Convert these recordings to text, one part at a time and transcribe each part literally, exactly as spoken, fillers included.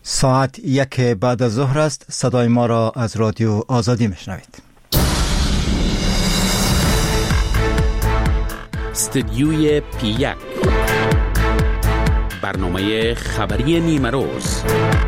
ساعت یک بعد از ظهر است. صدای ما را از رادیو آزادی میشنوید. استدیوی پی یک، برنامه خبری نیمه روز.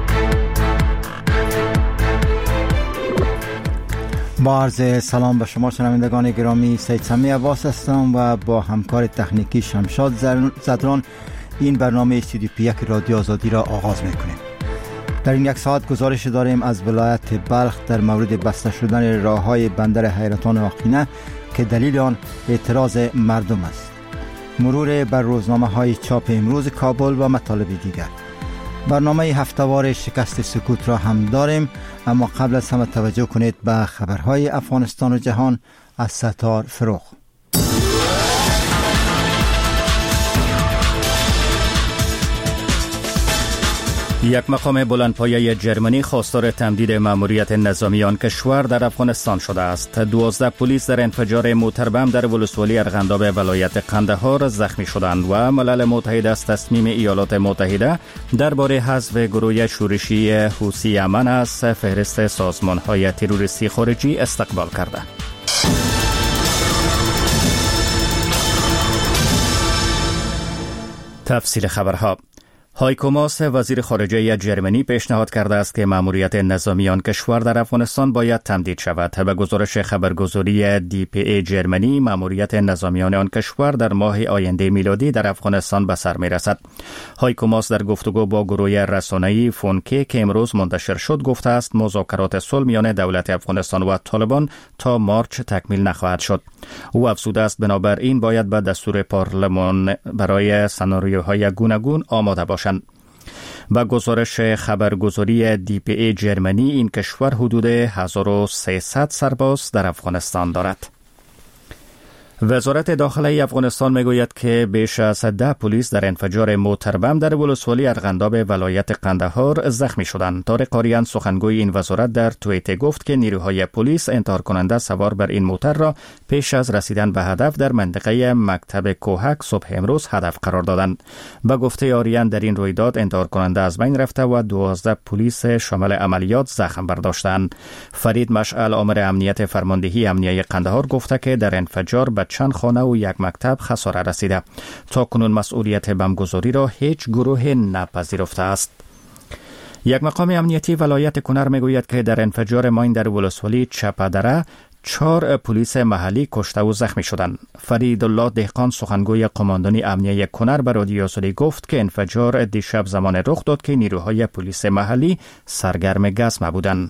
با عرض سلام به شما شنوندگان گرامی، سید سمی عباس هستم و با همکار تکنیکی شمشاد زدران این برنامه استدیو پی یک رادیو آزادی را آغاز میکنیم. در این یک ساعت گزارش داریم از ولایت بلخ در مورد بسته شدن راههای بندر حیرتان آقینه که دلیل آن اعتراض مردم است. مرور بر روزنامه های چاپ امروز کابل و مطالب دیگر. برنامه هفته‌وار شکست سکوت را هم داریم، اما قبل از همه توجه کنید به خبرهای افغانستان و جهان از ستار فروغ. یک مقام بلندپایه جرمنی خواستار تمدید مأموریت نظامی آن کشور در افغانستان شده است. دوازده پلیس در انفجار موتر بم در ولسوالی ارغنداب ولایت قندهار زخمی شدند و ملل متحد از تصمیم ایالات متحده درباره حذف گروه شورشی حوثی یمن از فهرست سازمان‌های تروریستی خارجی استقبال کرده. تفصیل خبرها. هایکو ماس وزیر خارجه جرمنی پیشنهاد کرده است که مأموریت نظامی آن کشور در افغانستان باید تمدید شود. به گزارش خبرگزاری دی پی ای جرمنی، مأموریت نظامیان آن کشور در ماه آینده میلادی در افغانستان به سر میرسد. هایکو ماس در گفتگو با گروه رسانه‌ای فونکه که امروز منتشر شد گفته است مذاکرات صلح میان دولت افغانستان و طالبان تا مارچ تکمیل نخواهد شد. او افزوده است بنابراین باید به دستور پارلمان برای سناریوهای گوناگون آماده باشد. با گزارش خبرگزاری دی پی ای جرمنی، این کشور حدود هزار و سیصد سرباز در افغانستان دارد. وزارت داخلی افغانستان میگوید که بیش از ده پلیس در انفجار موتر بم در ولسوالی ارغنداب ولایت قندهار زخمی شدند. طارق قاریان سخنگوی این وزارت در توییتر گفت که نیروهای پلیس انتحار کننده سوار بر این موتر را پیش از رسیدن به هدف در منطقه مکتب کوهک صبح امروز هدف قرار دادند. به گفته آریان در این رویداد انتحار کننده از بین رفته و دوازده پلیس شامل عملیات زخم برداشتند. فرید مشعل آمر امنیت فرماندهی امنیه قندهار گفته که در انفجار به چند خانه و یک مکتب خساره رسیده. تا کنون مسئولیت بمبگذاری را هیچ گروه نپذیرفته است. یک مقام امنیتی ولایت کنر میگوید که در انفجار ماین در ولسوالی چپدره چهار پلیس محلی کشته و زخمی شدند. فریدالله دهقان سخنگوی قماندانی امنیه کنر به رادیو آزادی گفت که انفجار دیشب زمان رخ داد که نیروهای پلیس محلی سرگرم گزمه بودند.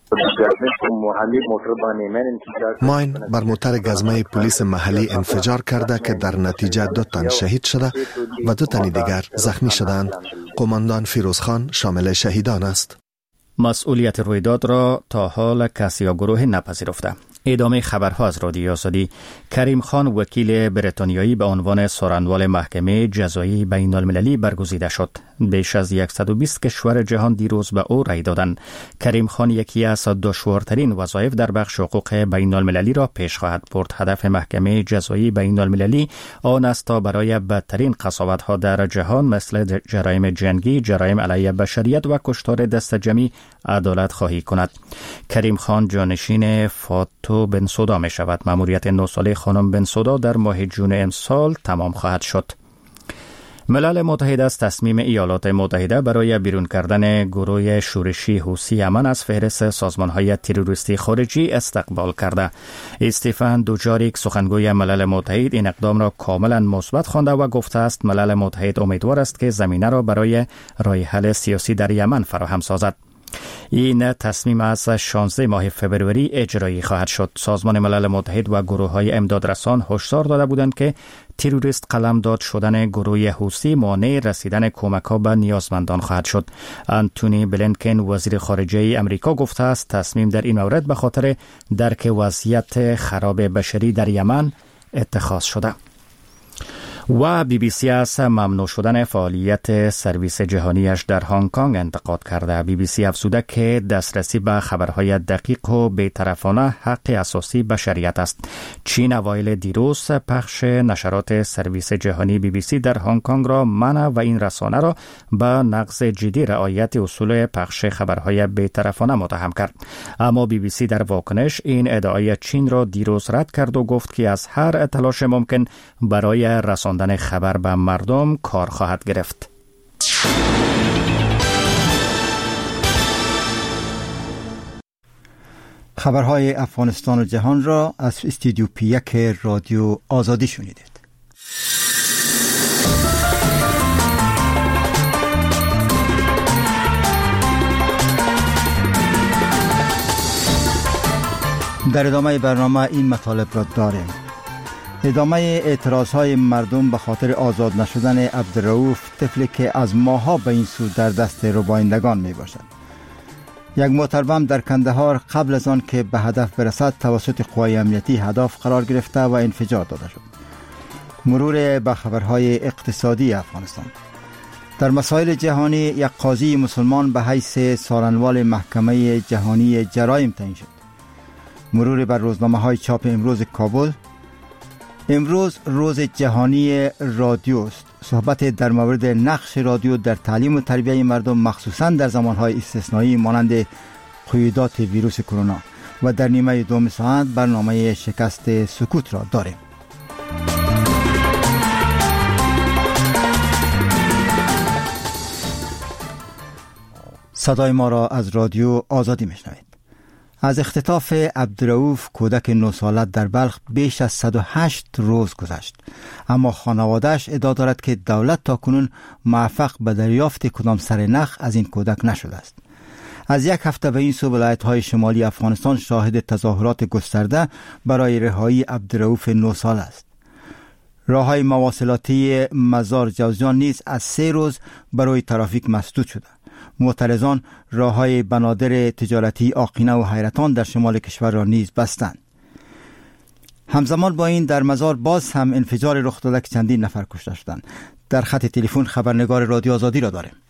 ماین بر موتر گزمه پلیس محلی انفجار کرده که در نتیجه دو تن شهید شده و دو تن دیگر زخمی شدند. قماندان فیروز خان شامل شهیدان است. مسئولیت رویداد را تا حال کسی یا گروه نپذیرفته. ادامه خبرها از رادیو آزادی. کریم خان وکیل بریتانیایی به عنوان سارنوال محکمه جزایی بین المللی برگزیده شد. بیش از صد و بیست کشور جهان دیروز به او رای دادند. کریم خان یکی از دشوارترین وظایف در بخش حقوق بین المللی را پیش خواهد برد. هدف محکمه جزایی بین المللی آن است تا برای بدترین قساوت‌ها در جهان مثل جرایم جنگی، جرایم علیه بشریت و کشتار دست جمعی عدالت خواهی کند. کریم خان جانشین فاتو بنسودا می شود. مأموریت نه ساله خانم بنسودا در ماه جون امسال تمام خواهد شد. ملل متحد از تصمیم ایالات متحده برای بیرون کردن گروه شورشی حوثی یمن از فهرست سازمان‌های تروریستی خارجی استقبال کرده. استیفن دوجاریک سخنگوی ملل متحد این اقدام را کاملا مثبت خوانده و گفته است ملل متحد امیدوار است که زمینه را برای راه حل سیاسی در یمن فراهم سازد. این تصمیم از شانزده ماه فبروری اجرایی خواهد شد. سازمان ملل متحد و گروه‌های امدادرسان هشدار داده بودند که تروریست قلمداد شدن گروه حوثی مانع رسیدن کمک‌ها به نیازمندان خواهد شد. آنتونی بلینکن وزیر خارجه امریکا گفته است تصمیم در این مورد به خاطر درک وضعیت خراب بشری در یمن اتخاذ شده. و بی بی سی از ممنوع شدن فعالیت سرویس جهانیش در هنگ کنگ انتقاد کرده. بی بی سی افزوده که دسترسی به خبرهای دقیق و بی‌طرفانه حق اساسی بشریت است. چین اوایل دیروز پخش نشرات سرویس جهانی بی بی سی در هنگ کنگ را منع و این رسانه را به نقض جدی رعایت اصول پخش خبرهای بی‌طرفانه متهم کرد. اما بی بی سی در واکنش این ادعای چین را دیروز رد کرد و گفت که از هر تلاش ممکن برای رساندن خبر به مردم کار خواهد گرفت. خبرهای افغانستان و جهان را از استودیو پی یک رادیو آزادی شنیدید. در ادامه برنامه این مطالب را داریم. ادامه اعتراضهای مردم به خاطر آزاد نشدن عبدالرؤوف، طفلی که از ماه‌ها به این سو در دست ربایندگان می باشد. یک موتر بم در کندهار قبل از آن که به هدف برسد توسط قوای امنیتی هدف قرار گرفته و انفجار داده شد. مرور به خبرهای اقتصادی افغانستان. در مسائل جهانی یک قاضی مسلمان به حیث سارنوال محکمه جهانی جرایم تعیین شد. مرور بر روزنامه‌های چاپ امروز کابل. امروز روز جهانی رادیو است. صحبت در مورد نقش رادیو در تعلیم و تربیت مردم، مخصوصاً در زمانهای استثنایی مانند قیودات ویروس کرونا. و در نیمه دوم ساعت برنامه شکست سکوت را داریم. صدای ما را از رادیو آزادی میشنوید. از اختطاف عبدالرؤوف کودک نه ساله در بلخ بیش از صد و هشت روز گذشت، اما خانواده‌اش ادعا دارد که دولت تاکنون موفق به دریافت کدام سر نخ از این کودک نشده است. از یک هفته به این سو ولایت‌های شمالی افغانستان شاهد تظاهرات گسترده برای رهایی عبدالرؤوف نه ساله است. راه‌های مواصلاتی مزار جوزجان نیز از سه روز برای ترافیک مسدود شده. معترضان راه‌های بنادر تجارتی آقینه و حیرتان در شمال کشور را نیز بستند. همزمان با این در مزار باز هم انفجار رخ داده که چندین نفر کشته شدند. در خط تلفن خبرنگار رادیو آزادی را داریم.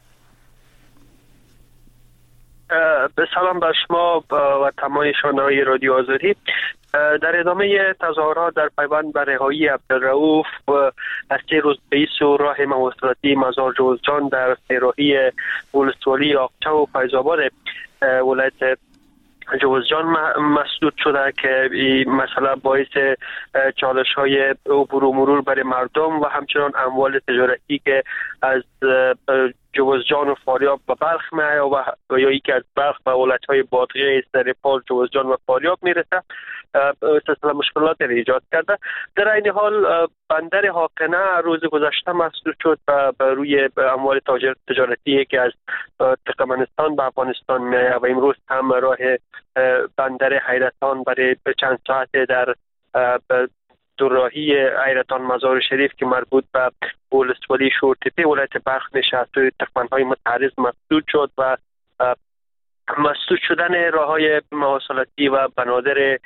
به سلام بر شما و تمام شنوندگان رادیو آزادی. در ادامه تظاهرات در پیوند به رهایی عبدالرؤوف از سه روز بیست و راه مواصلاتی مزار جوزجان در سه‌راهی ولسوالی آقچه و فیض‌آباد ولایت جوزجان مسدود شده که این مسئله باعث چالش های عبور و مرور برای مردم و همچنان اموال تجارتی که از جوزجان و فاریاب به بلخ می‌آید و یا یکی از بلخ به ولایت‌های باطقه استرپال، جوزجان و فاریاب میرسه سلسله مشکلات را ایجاد کرده. در این حال بندر حاقنه روز گذشته مسدود شد و روی اموال تجارتی که از ترکمنستان به افغانستان می‌آید و امروز هم راه بندر حیرتان برای چند ساعت در دوراهی حیرتان مزار شریف که مربوط به ولسوالی شورتپه ولایت بلخ نشست و تکمن‌های متعرض مسدود شد و مسدود شدن راه‌های مواصلاتی و بنادر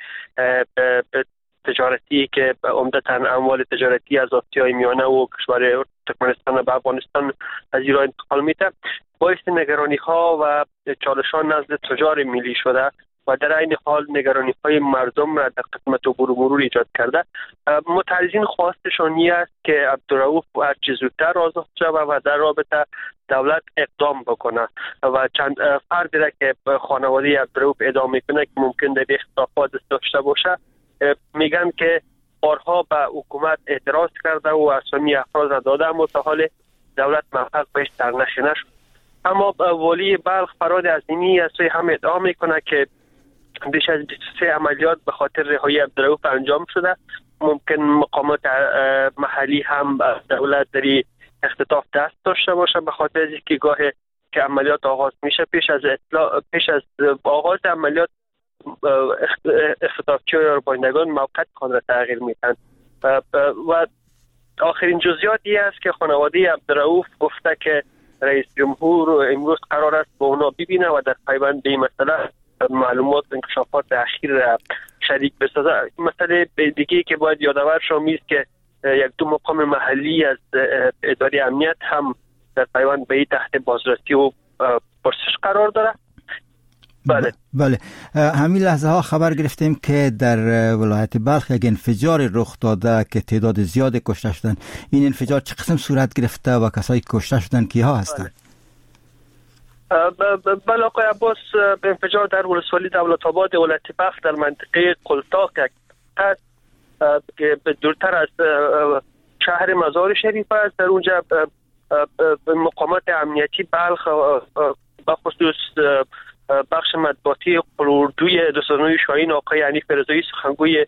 تجارتی که عمدتاً اموال تجارتی از آسیای میانه و کشور ترکمنستان و به افغانستان از ایران انتقال میده باعث نگرانی‌ها و چالش‌ها نزد تجار ملی شده و در این حال نگرانی‌های مردم را در قسمت عبور و مرور ایجاد کرده. معترضین خواستشان این است که عبدالرؤوف هرچه زودتر آزاد شود و در رابطه دولت اقدام بکنه و چند فردی را که خانواده عبدالرؤوف ادعا میکنه که ممکن در اختلافات داشته باشه میگن که بارها به حکومت اعتراض کرده و اسامی افراد را داده اما تا حال دولت موفق بهش سرنخی نشد. اما والی بلخ فراد عظیمی از سوی هم ادعا میکنه که بیش از بیست و سه عملیات به خاطر رهایی عبدالرؤوف انجام شده. ممکن مقامات محلی هم دولت در اختطاف دست داشته باشه به خاطر از اینکه گاه که عملیات آغاز میشه پیش از اطلاع پیش از آغاز عملیات اختطافچی یا ربایندگان موقت خود را تغییر میدن و آخرین جزئیاتی است که خانواده عبدالرؤوف گفته که رئیس جمهور امروز قرار است با اونا ببینه و در پیوند به این مسئله معلومات و انکشافات اخیر را شریک بسازه. مسئله دیگه که باید یادآور شما است که یک دو مقام محلی از اداره امنیت هم در پیوند به این تحت بازرسی و پرسش قرار داره. بله بله همین لحظه ها خبر گرفتیم که در ولایت بلخ یک انفجار رخ داده که تعداد زیاد کشته شدن. این انفجار چه قسم صورت گرفته و کسایی که کشته شدن کیها هستند؟ بله آقای عباس، انفجار در ولسوالی دولت آباد ولایت بلخ در منطقه قلتاق است که دورتر از شهر مزار شریف است. در اونجا مقامات امنیتی بلخ بخصوص بخش مطبوعاتی قلوردوی دوستانوی شاهین آقای حنیف رضایی سخنگوی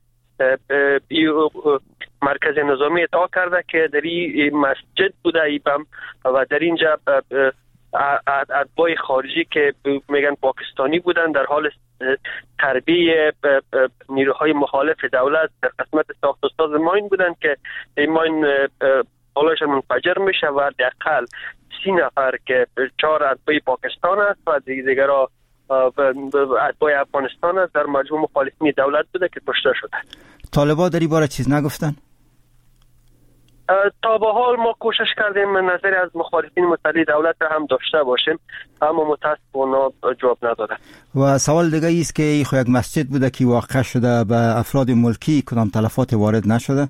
مرکز نظامی ادعا کرده که در این مسجد بوده ای بم و در اینجا اتباع خارجی که میگن پاکستانی بودن در حال تربیه نیروهای مخالف دولت در قسمت ساخت و ساز ماین بودن که این ماین بالایشان منفجر میشه و دقیقاً سی نفر که چهار اتباع پاکستان است و دیگر اتباع افغانستان است در مجموع مخالفین دولت بوده که کشته شده. طالبان در این باره چیز نگفتن؟ تا به حال ما کوشش کردیم نظری از مخالفین مطلع دولت هم داشته باشیم، اما متاسفانه جواب نداده. و سوال دیگه ایست که این خو یک مسجد بوده که واقع شده، به افراد ملکی کدام تلفات وارد نشده؟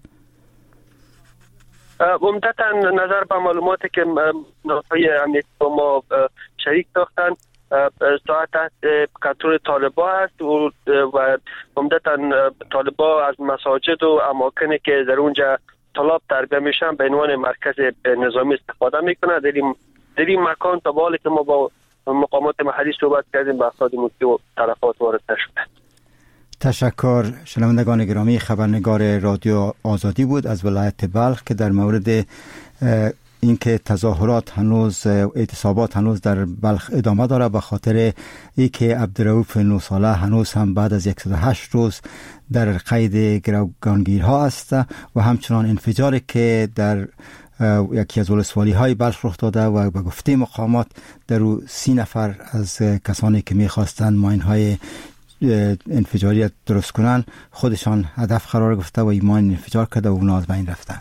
عمدتا نظر به معلوماتی که نهادهای امنیتی با ما شریک ساختن ساعت تحت کنترل طالبان است و عمدتا طالبان از مساجد و اماکنی که در اونجا طلاب تربیه میشن به عنوان مرکز نظامی استفاده میکنه. در این در این مکان تا حالی که ما با مقامات محلی صحبت کردیم به افراد ملکی و تلفات وارد نشده. تشکر. شنوندگان گرامی، خبرنگار رادیو آزادی بود از ولایت بلخ که در مورد اینکه تظاهرات هنوز اعتصابات هنوز در بلخ ادامه داره به خاطر اینکه عبدالرؤوف نه ساله هنوز هم بعد از صد و هشت روز در قید گروگانگیرها است و همچنان انفجاری که در یکی از ولسوالی های بلخ رخ داده و به گفته مقامات در او سی نفر از کسانی که میخواستند ماین های انفجاری درست کنن خودشان هدف قرار گرفته و این ماین انفجار کرده و اونا از بین رفتن.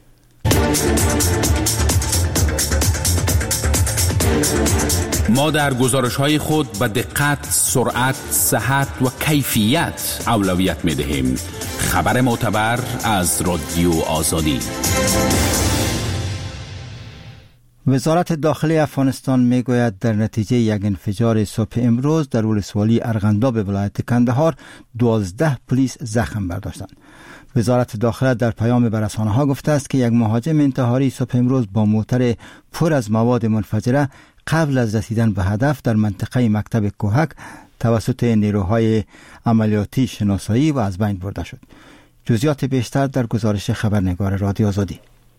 ما در گزارش‌های خود به دقت، سرعت، صحت و کیفیت اولویت می‌دهیم. خبر معتبر از رادیو آزادی. وزارت داخلی افغانستان میگوید در نتیجه یک انفجار صبح امروز در ولسوالی ارغنداب ولایت کندهار دوازده پلیس زخم برداشتند. وزارت داخله در پیام به رسانه‌ها گفته است که یک مهاجم انتحاری صبح امروز با موتر پر از مواد منفجره قبل از رسیدن به هدف در منطقه مکتب کوهک توسط نیروهای عملیاتی شناسایی و از بین برده شد. جزئیات بیشتر در گزارش خبرنگار رادیو آزادی.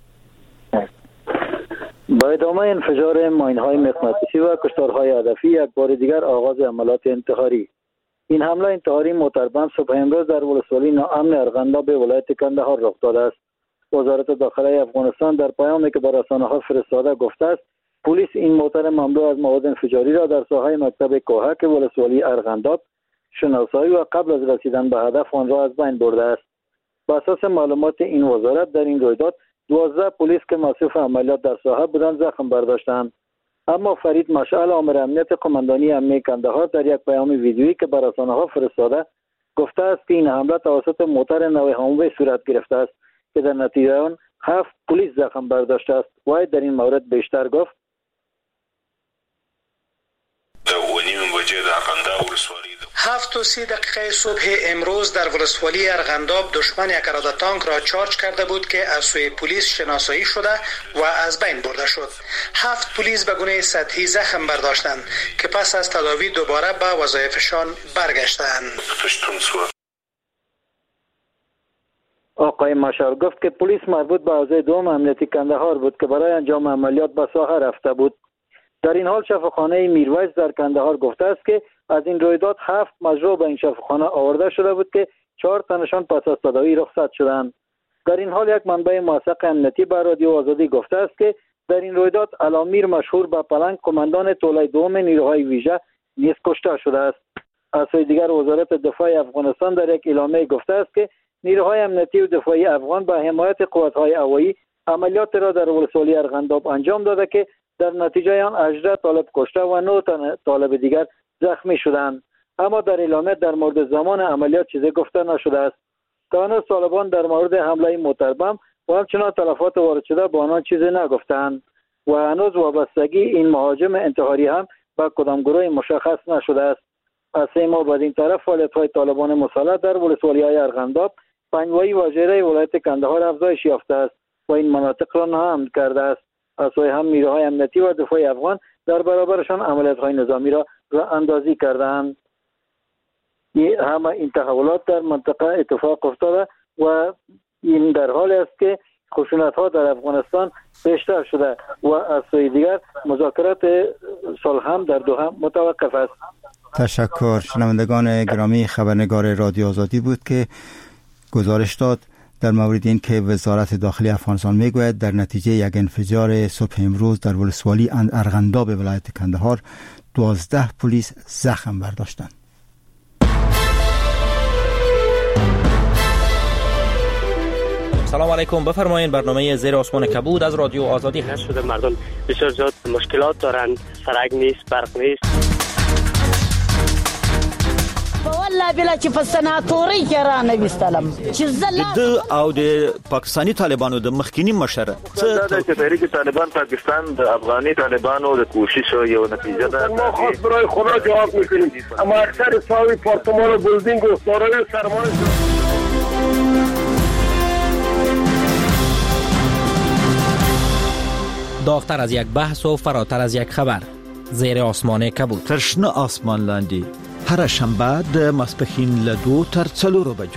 با ادامه انفجار ماین‌های مغناطیسی و کشتارهای هدفی یک بار دیگر آغاز عملیات انتحاری. این حمله انتحاری موتربند صبح امروز در ولسوالی ناامن ارغنداب ولایت کندهار رخ داده است. وزارت داخلی افغانستان در پیامی که به رسانه‌ها فرستاده گفته است پلیس این موتر مملو از مواد انفجاری را در ساحه مکتب کوهک ولسوالی ارغنداب شناسایی و قبل از رسیدن به هدف آن را از بین برده است. بر اساس معلومات این وزارت در این رویداد دوازده پلیس که مصروف عملیات در ساحه بودند زخم برداشتند. اما فرید مشعل آمر امنیت قماندانی امنیه کندهار در یک پیام ویدیویی که به رسانه‌ها فرستاده گفته است که این حمله توسط موتر نو هاموی صورت گرفته است که در نتیجه آن هفت پلیس زخم برداشته است. وی در این مورد بیشتر گفت: هفت و سی دقیقه صبح امروز در ولسوالی ارغنداب دشمن یک اراده تانک را چارج کرده بود که از سوی پلیس شناسایی شده و از بین برده شد. هفت پلیس به گونه سطحی زخم برداشتند که پس از تداوی دوباره به وظایفشان برگشتند. آقای مشال گفت که پلیس مربوط به حوزه دوم امنیتی کندهار بود که برای انجام عملیات به ساحه رفته بود. در این حال شفاخانه میرویس در کندهار گفته است که از این رویداد هفت مجروح به این شفاخانه آورده شده بود که چهار تنشان پس از تداوی رخصت شدند. در این حال یک منبع موثق امنیتی به رادیو آزادی گفته است که در این رویداد علامیر مشهور به پلنگ قماندان توله دوم نیروهای ویژه نیز کشته شده است. از سوی دیگر وزارت دفاع افغانستان در یک اعلامیه گفته است که نیروهای امنیتی و دفاعی افغان با حمایت قوات‌های هوایی عملیات را در ولسوالی ارغنداب انجام داده که در نتیجه آن هجده طالب کشته و نه تن طالب دیگر زخمی شدند. اما در اعلامیه در مورد زمان عملیات چیزی گفته نشده است. تا هنوز طالبان در مورد حمله موتربم و همچنان تلفات وارد شده با آنها چیزی نگفتند و هنوز وابستگی این مهاجم انتحاری هم به کدام گروه مشخص نشده است. از سه ماه بعد این طرف فعالیت‌های طالبان مسلح در ولسوالی‌های ارغنداب، پنجوایی و ژیره ولایت کندهار افزایش یافته است و این مناطق را ناامن کرده است. از سوی هم نیروهای امنیتی و دفاعی افغان در برابرشان عملیات‌های نظامی را راه اندازی کردند. همه این تحولات در منطقه اتفاق افتاده و این در حالی است که خشونت‌ها در افغانستان بیشتر شده و از سوی دیگر مذاکرات صلح هم در دوحه متوقف است. تشکر. شنوندگان گرامی، خبرنگار رادیو آزادی بود که گزارش داد در مورد این که وزارت داخلی افغانستان میگوید در نتیجه یک انفجار صبح امروز در ولسوالی ارغنداب ولایت کندهار دوازده پلیس زخم برداشتند. سلام علیکم، بفرمایید. برنامه زیر آسمان کبود از رادیو آزادی هست. شده مردم بسیار زیاد مشکلات دارند، سرک نیست، برق نیست. والله بلا چې په سناتوري کې را نه وستلم چې زلا د او د پاکستاني طالبانو د مخکینی مشر څه د تحریک طالبان پاکستان د افغاني طالبانو د کوشش یو نتیجه ده. ما خاص برای خدا جواب میکنیم، اما اکثر ساوی پارتمان و بلدینگ و دارای سرمایه داغتر از یک بحث و فراتر از یک خبر. زیر آسمان کبود. ترشنه آسمان لاندی. هر شنبه د ماسپښین له دو تر څلورو بجو.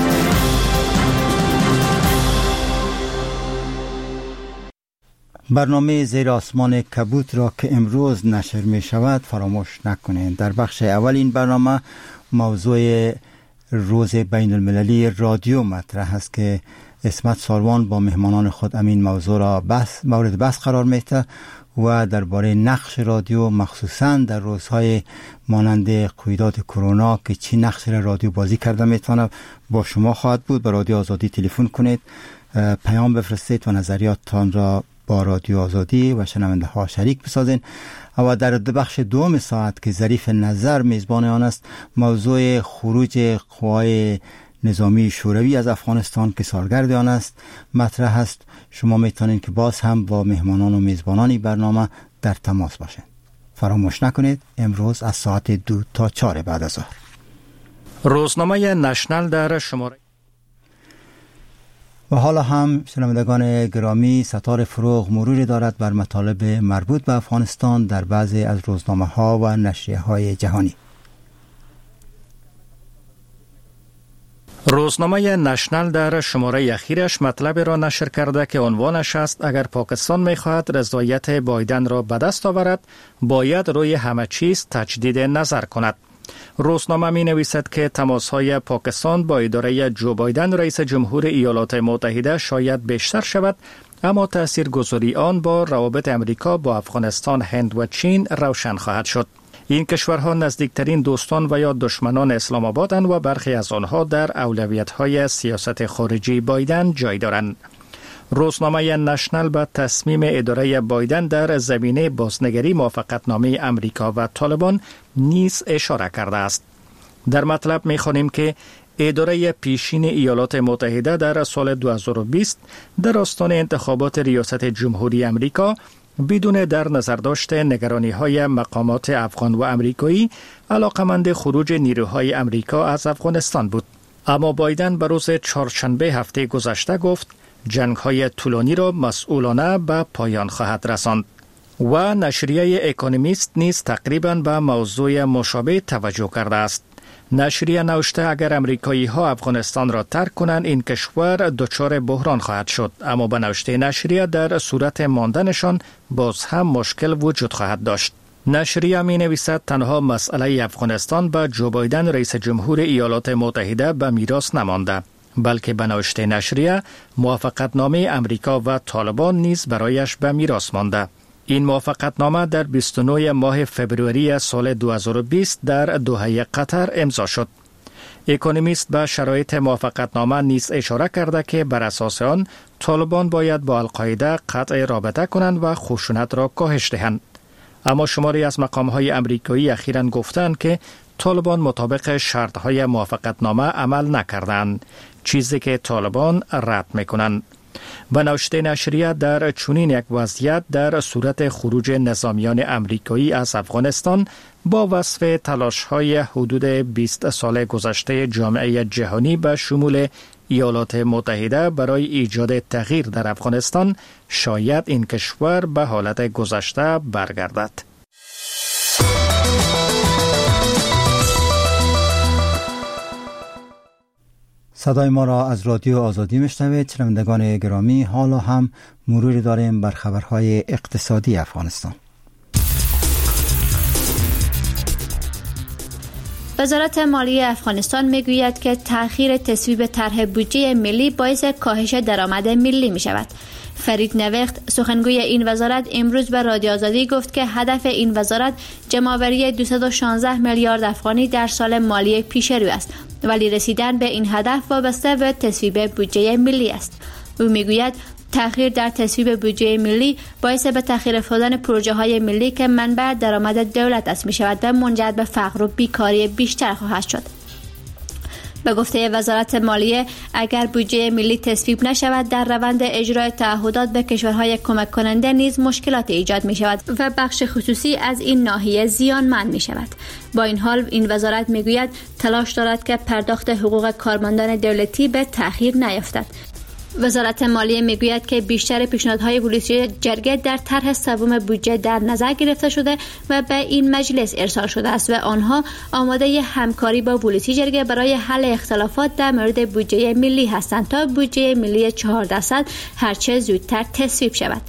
برنامه زیر آسمان کبود را که امروز نشر می شود فراموش نکنید. در بخش اول این برنامه موضوع روز بین المللی رادیو مطرح است که اسمت ساروان با مهمانان خود امین موضوع را بحث مورد بحث قرار میده و درباره نقش رادیو مخصوصاً در روزهای مانند قیودات کرونا که چی نقش رادیو بازی کرده میتونه با شما خواهد بود. به رادیو آزادی تلفن کنید، پیام بفرستید و نظریاتتان را با رادیو آزادی و شنونده ها شریک بسازین. و در بخش دوم ساعت که ظریف نظر میزبان آن است، موضوع خروج قوای نظامی شوروی از افغانستان که سالگرد آن است مطرح است. شما میتونید که باز هم با مهمانان و میزبانانی برنامه در تماس باشید. فراموش نکنید امروز از ساعت دو تا چار بعد از ظهر روزنامه نشنل در شماره. و حالا هم شنوندگان گرامی، ستاره فروغ مروری دارد بر مطالب مربوط به افغانستان در بعضی از روزنامه ها و نشریه های جهانی. روزنامه نشنل در شماره اخیرش مطلب را نشر کرده که عنوانش است اگر پاکستان می‌خواهد رضایت بایدن را به دست آورد باید روی همه چیز تجدید نظر کند. روزنامه می نویسد که تماس‌های پاکستان با اداره جو بایدن رئیس جمهور ایالات متحده شاید بیشتر شود، اما تاثیرگذاری آن با روابط امریکا با افغانستان، هند و چین روشن خواهد شد. این کشورها نزدیکترین دوستان و یا دشمنان اسلام آبادند و برخی از آنها در اولویت‌های سیاست خارجی بایدن جای دارند. روزنامه نشنل به تصمیم اداره بایدن در زمینه بازنگری موافقتنامه امریکا و طالبان نیز اشاره کرده است. در مطلب می‌خوانیم که اداره پیشین ایالات متحده در سال دو هزار و بیست در آستان انتخابات ریاست جمهوری امریکا بدون در نظر داشته نگرانی‌های مقامات افغان و امریکایی علاقمند خروج نیروهای امریکا از افغانستان بود. اما بایدن به روز چهارشنبه هفته گذشته گفت جنگ‌های طولانی را مسئولانه به پایان خواهد رساند. و نشریه اکونومیست نیز تقریباً به موضوع مشابه توجه کرده است. نشریه نوشته اگر امریکایی ها افغانستان را ترک کنند این کشور دچار بحران خواهد شد، اما به نوشته نشریه در صورت ماندنشان باز هم مشکل وجود خواهد داشت. نشریه می نویسد تنها مسئله افغانستان به جو بایدن رئیس جمهور ایالات متحده به میراث نمانده، بلکه به نوشته نشریه موافقتنامه امریکا و طالبان نیز برایش به میراث مانده. این موافقتنامه در بیست و نه ماه فوریه سال دو هزار و بیست در دوحه قطر امضا شد. اکونومیست به شرایط موافقتنامه نیز اشاره کرده که بر اساس آن طالبان باید با القاعده قطع رابطه کنند و خشونت را کاهش دهند. اما شماری از مقام‌های آمریکایی اخیراً گفتند که طالبان مطابق شرط‌های موافقتنامه عمل نکردند، چیزی که طالبان رد می‌کنند. به نوشته نشریه در چنین یک وضعیت در صورت خروج نظامیان آمریکایی از افغانستان با وصف تلاش‌های حدود بیست سال گذشته جامعه جهانی به شمول ایالات متحده برای ایجاد تغییر در افغانستان، شاید این کشور به حالت گذشته برگردد. صدای ما را از رادیو آزادی میشنوید. شنوندگان گرامی، حالا هم مروری داریم بر خبرهای اقتصادی افغانستان. وزارت مالیه افغانستان میگوید که تأخیر تصویب طرح بودجه ملی باعث کاهش درآمد ملی می شود. فرید نوخت، سخنگوی این وزارت، امروز به رادیو آزادی گفت که هدف این وزارت جمع‌آوری دویست و شانزده میلیارد افغانی در سال مالی پیش رو است، ولی رسیدن به این هدف وابسته به تصویب بودجه ملی است. او میگوید تأخیر در تصویب بودجه ملی باعث به تأخیر افتادن پروژه های ملی که منبع درآمد دولت است می شود و منجر به فقر و بیکاری بیشتر خواهد شد. به گفته وزارت مالیه، اگر بودجه ملی تصویب نشود، در روند اجرای تعهدات به کشورهای کمک کننده نیز مشکلات ایجاد می شود و بخش خصوصی از این ناحیه زیانمند می شود. با این حال این وزارت می گوید تلاش دارد که پرداخت حقوق کارمندان دولتی به تأخیر نیفتد. وزارت مالیه میگوید که بیشتر پیشنهادهای بودجه جرگه در طرح سوم بودجه در نظر گرفته شده و به این مجلس ارسال شده است و آنها آماده همکاری با بودجه جرگه برای حل اختلافات در مورد بودجه ملی هستند تا بودجه ملی چهار درصد هرچه زودتر تصویب شود.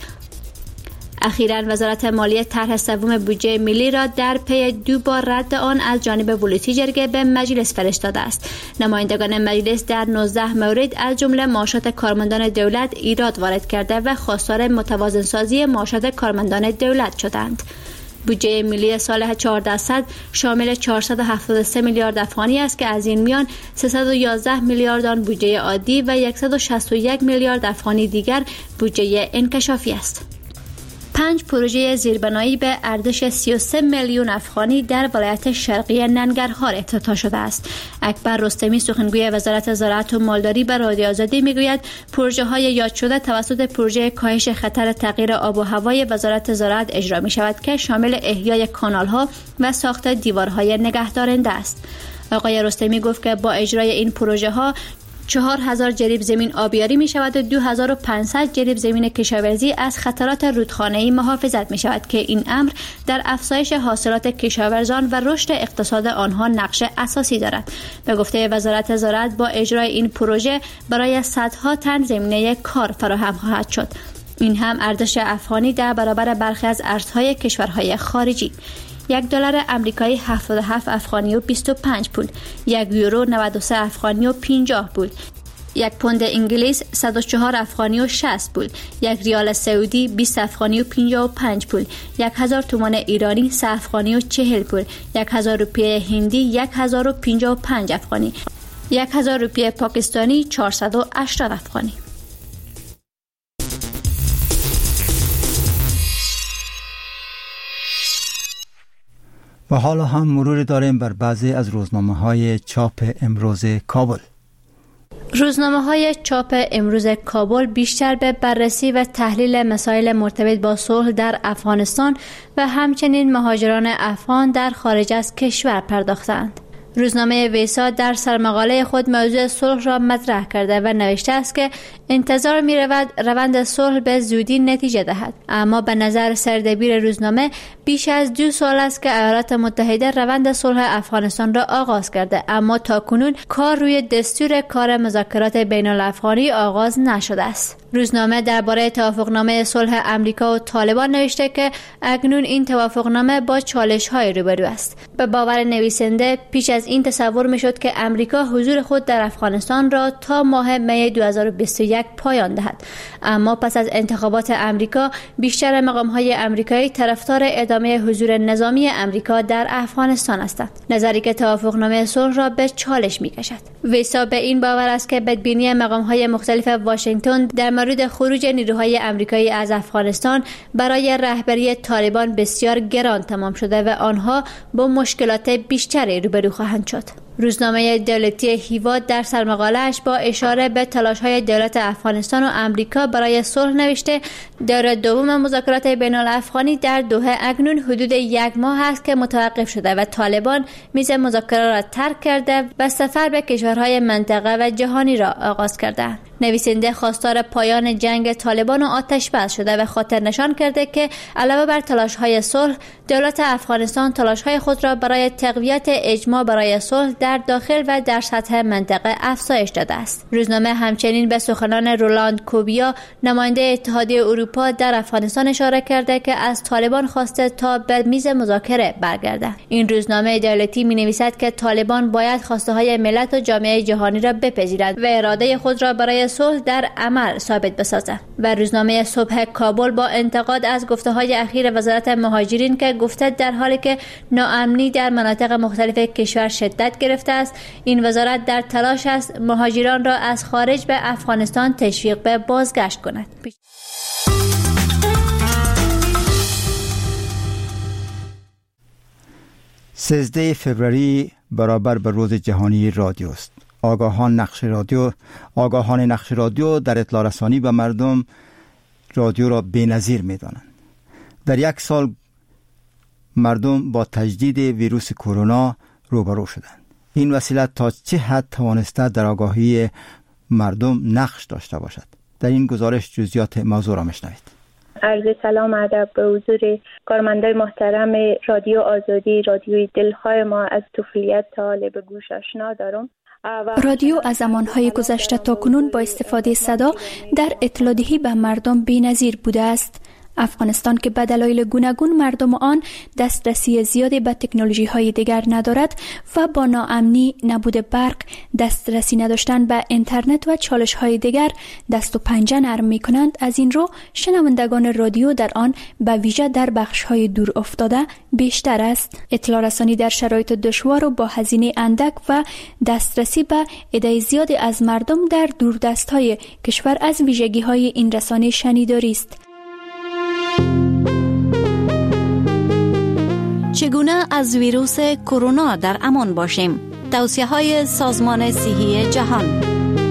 اخیراً وزارت مالیه طرح سوم بودجه ملی را در پی دو بار رد آن از جانب ولایت جرگه به مجلس فرستاده است. نمایندگان مجلس در نوزده مورد از جمله معاشات کارمندان دولت ایراد وارد کرده و خواستار متوازن سازی معاشات کارمندان دولت شدند. بودجه ملی سال چهار درصد شامل چهارصد و هفتاد و سه میلیارد افغانی است که از این میان سیصد و یازده میلیارد آن بودجه عادی و صد و شصت و یک میلیارد افغانی دیگر بودجه انکشافی است. پنج پروژه زیربنایی به ارزش سی و سه میلیون افغانی در ولایت شرقی ننگرهار افتتاح شده است. اکبر رستمی، سخنگوی وزارت زراعت و مالداری، به رادیو آزادی میگوید پروژه های یاد شده توسط پروژه کاهش خطر تغییر آب و هوای وزارت زراعت اجرا می شود که شامل احیای کانال ها و ساخت دیوارهای نگهدارنده است. آقای رستمی گفت که با اجرای این پروژه ها چهار هزار جریب زمین آبیاری می شود و دو هزار و پانصد جریب زمین کشاورزی از خطرات رودخانه‌ای محافظت می شود که این امر در افزایش حاصلات کشاورزان و رشد اقتصاد آنها نقش اساسی دارد. به گفته وزارت زراعت با اجرای این پروژه برای صدها تن زمینه کار فراهم خواهد شد. این هم ارزش افغانی در برابر برخی از ارزهای کشورهای خارجی. یک دلار آمریکایی هفتاد و هفت افغانی و بیست و پنج پول، یک یورو نود و سه افغانی و پنجاه پول، یک پوند انگلیس صد و چهار افغانی و شصت پول، یک ریال سعودی بیست افغانی و پنجاه و پنج پول، یک هزار تومان ایرانی سه افغانی و چهل پول، یک هزار روپیه هندی یک هزار و پنجاه و پنج افغانی، یک هزار روپیه پاکستانی چهارصد و هشتاد افغانی. و حالا هم مرور داریم بر بعضی از روزنامه‌های چاپ امروز کابل. روزنامه‌های چاپ امروز کابل بیشتر به بررسی و تحلیل مسائل مرتبط با صلح در افغانستان و همچنین مهاجران افغان در خارج از کشور پرداختند. روزنامه ویسا در سرمقاله خود موضوع صلح را مطرح کرده و نوشته است که انتظار می رود روند صلح به زودی نتیجه دهد، اما به نظر سردبیر روزنامه بیش از دو سال است که ایالات متحده روند صلح افغانستان را آغاز کرده، اما تاکنون کار روی دستور کار مذاکرات بین الافغانی آغاز نشده است. روزنامه درباره توافقنامه صلح امریکا و طالبان نوشته که اکنون این توافقنامه با چالش‌های روبرو است. به باور نویسنده پیش از این تصور می‌شد که امریکا حضور خود در افغانستان را تا ماه می دو هزار و بیست و یک یک پایان دهد. اما پس از انتخابات امریکا بیشتر مقام‌های امریکایی طرفدار ادامه حضور نظامی امریکا در افغانستان هستند، نظری که توافقنامه صلح را به چالش می‌کشد. ویسا به این باور است که بدبینی مقام‌های مختلف واشنگتن در مورد خروج نیروهای امریکایی از افغانستان برای رهبری طالبان بسیار گران تمام شده و آنها با مشکلات بیشتری روبرو خواهند شد. روزنامه دولتی هیوا در سرمقاله‌اش با اشاره به تلاش‌های دولت افغانستان و امریکا برای صلح نوشته دور دوم مذاکرات بین‌الافغانی در دوحه اکنون حدود یک ماه است که متوقف شده و طالبان میز مذاکره را ترک کرده و سفر به کشورهای منطقه و جهانی را آغاز کرده. نویسنده خواستار پایان جنگ طالبان و آتش بس شده و خاطر نشان کرده که علاوه بر تلاش‌های صلح، دولت افغانستان تلاش‌های خود را برای تقویت اجماع برای صلح در داخل و در سطح منطقه افزایش داده است. روزنامه همچنین به سخنان رولاند کوبیا، نماینده اتحادیه اروپا در افغانستان اشاره کرده که از طالبان خواسته تا به میز مذاکره برگردند. این روزنامه دولتی می‌نویسد که طالبان باید خواسته‌های ملت و جامعه جهانی را بپذیرد و اراده خود را برای صلح در عمل ثابت بسازد. و روزنامه صبح کابل با انتقاد از گفته‌های اخیر وزارت مهاجرین که گفته در حالی که ناامنی در مناطق مختلف کشور شدت گرفته است، این وزارت در تلاش است مهاجران را از خارج به افغانستان تشویق به بازگشت کند. سیزده فوریه برابر به روز جهانی رادیو است. آگاهان نقش رادیو آگاهان نقش رادیو در اطلاع رسانی به مردم رادیو را بی‌نظیر می‌دانند. در یک سال مردم با تجدید ویروس کرونا روبرو شدند. این وسیله تا چه حد توانسته در آگاهی مردم نقش داشته باشد؟ در این گزارش جزئیات موضوع را میشنوید. عرض سلام ادب به حضور کارمندای محترم رادیو آزادی، رادیوی دلخواه ما. از طفولیت تا حال به گوش آشنا دارم. رادیو از زمانهای گذشته تا کنون با استفاده صدا در اطلاع دهی به مردم بی‌نظیر بوده است. افغانستان که به دلایل گوناگون مردم آن دسترسی زیادی به تکنولوژی های دیگر ندارد و با ناامنی، نبود برق، دسترسی نداشتن به اینترنت و چالش های دیگر دست و پنجه نرم می کنند، از این رو شنوندگان رادیو در آن به ویژه در بخش های دور افتاده بیشتر است. اطلاع رسانی در شرایط دشوار و با هزینه اندک و دسترسی به عده زیادی از مردم در دوردست های کشور از ویژگی های این رسانه شنیداری است. چگونه از ویروس کرونا در امان باشیم؟ توصیه‌های سازمان صحی جهان.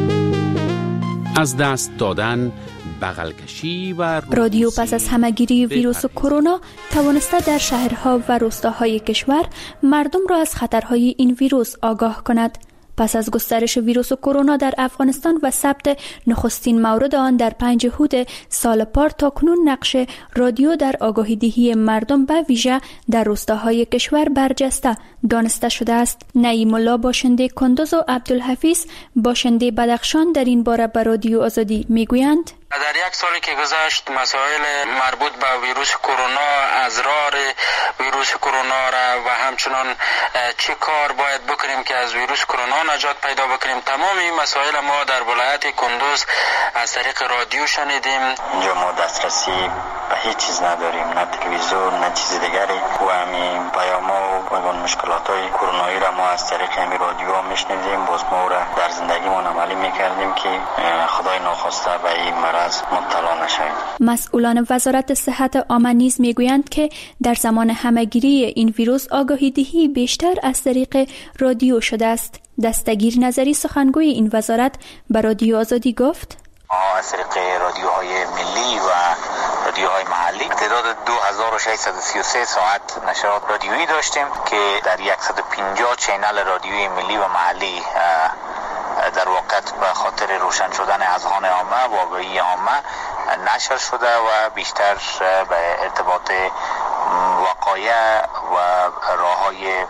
از دست دادن، بغل کشی و رادیو پس از همه‌گیری ویروس کرونا توانسته در شهرها و روستاهای کشور مردم را از خطرهای این ویروس آگاه کند. پس از گسترش ویروس کرونا در افغانستان و ثبت نخستین مورد آن در پنج هود سال پار، تا کنون نقش رادیو در آگاهی دهی مردم به ویژه در روستاهای کشور برجسته دانسته شده است. نعیم الله باشنده کندوز و عبدالحفیظ باشنده بدخشان در این باره به رادیو آزادی میگویند: در یک سالی که گذشت مسائل مربوط به ویروس کرونا، ازرار ویروس کرونا را و همچنان چه کار باید بکنیم که از ویروس کرونا نجات پیدا بکنیم، تمام این مسائل ما در ولایت کندوز از طریق رادیو شنیدیم. اینجا ما دسترسی به هیچ چیز نداریم، نه تلویزیون نه چیز دیگری، و همین پیاما و مشکلات های کرونایی را ما از طریق همین رادیو میشنیدیم. باز ما را در زندگیمون عملی میکردیم که خدای ناخواسته به این مبتلا نشویم. مسئولان وزارت صحت عامه نیز میگویند که در زمان همه‌گیری این ویروس آگاهی دهی بیشتر از طریق رادیو شده است. دستگیر نظری سخنگوی این وزارت به رادیو آزادی گفت: از طریق رادیوهای ملی و رادیوهای محلی تعداد دو هزار و ششصد و سی و سه ساعت نشرات رادیویی داشتیم که در صد و پنجاه چینل رادیویی ملی و محلی در واقع به خاطر روشن شدن اذهان عامه و آگاهی عامه نشر شده و بیشتر به ارتباط وقایع و راههای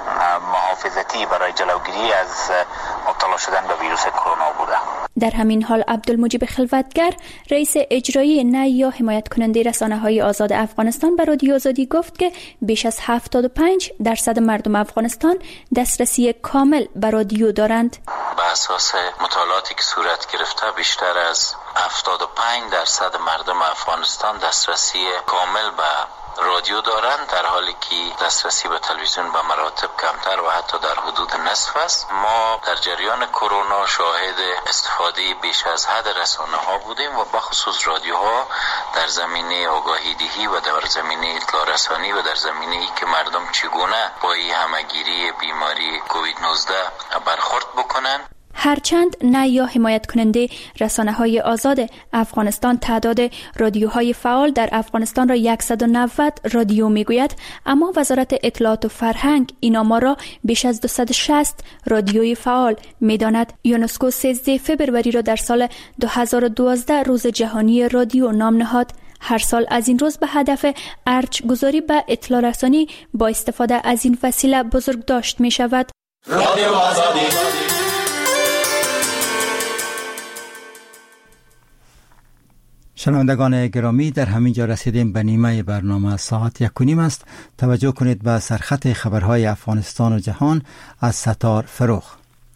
محافظتی برای جلوگیری از مبتلا شدن به ویروس کرونا بوده. در همین حال عبدالمجیب خلوتگر رئیس اجرایی نه یا حمایت کننده رسانه‌های آزاد افغانستان به رادیو آزادی گفت که بیش از هفتاد و پنج درصد مردم افغانستان دسترسی کامل به رادیو دارند. به اساس مطالعاتی که صورت گرفته بیشتر از هفتاد و پنج درصد مردم افغانستان دسترسی کامل به رادیو دارند، در حالی که دسترسی به تلویزیون به مراتب کمتر و حتی در حدود نصف است. ما در جریان کرونا شاهد استفاده بیش از حد رسانه ها بودیم و بخصوص رادیوها در زمینه آگاهی دهی و در زمینه اطلاع رسانی و در زمینه ای که مردم چگونه با این همگیری بیماری کووید نوزده برخورد بکنن. هرچند نه یا حمایت کننده رسانه‌های آزاد افغانستان تعداد رادیوهای فعال در افغانستان را صد و نود رادیو میگوید، اما وزارت اطلاعات و فرهنگ این آمار را بیش از دویست و شصت رادیوی فعال میداند. یونسکو سیزده فوریه را در سال دو هزار و دوازده روز جهانی رادیو نام نهاد. هر سال از این روز به هدف ارج گذاری به اطلاع رسانی با استفاده از این وسیله بزرگ داشت می شود. رادیو آزادی. شنوندگان گرامی، در همین جا رسیدیم به نیمه برنامه. ساعت یک و نیم است. توجه کنید به سرخط خبرهای افغانستان و جهان از ستار فروخ.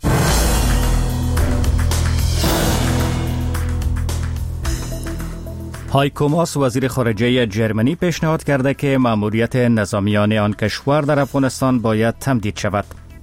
هایکو ماس وزیر خارجه جرمنی پیشنهاد کرده که مأموریت نظامیان آن کشور در افغانستان باید تمدید شود.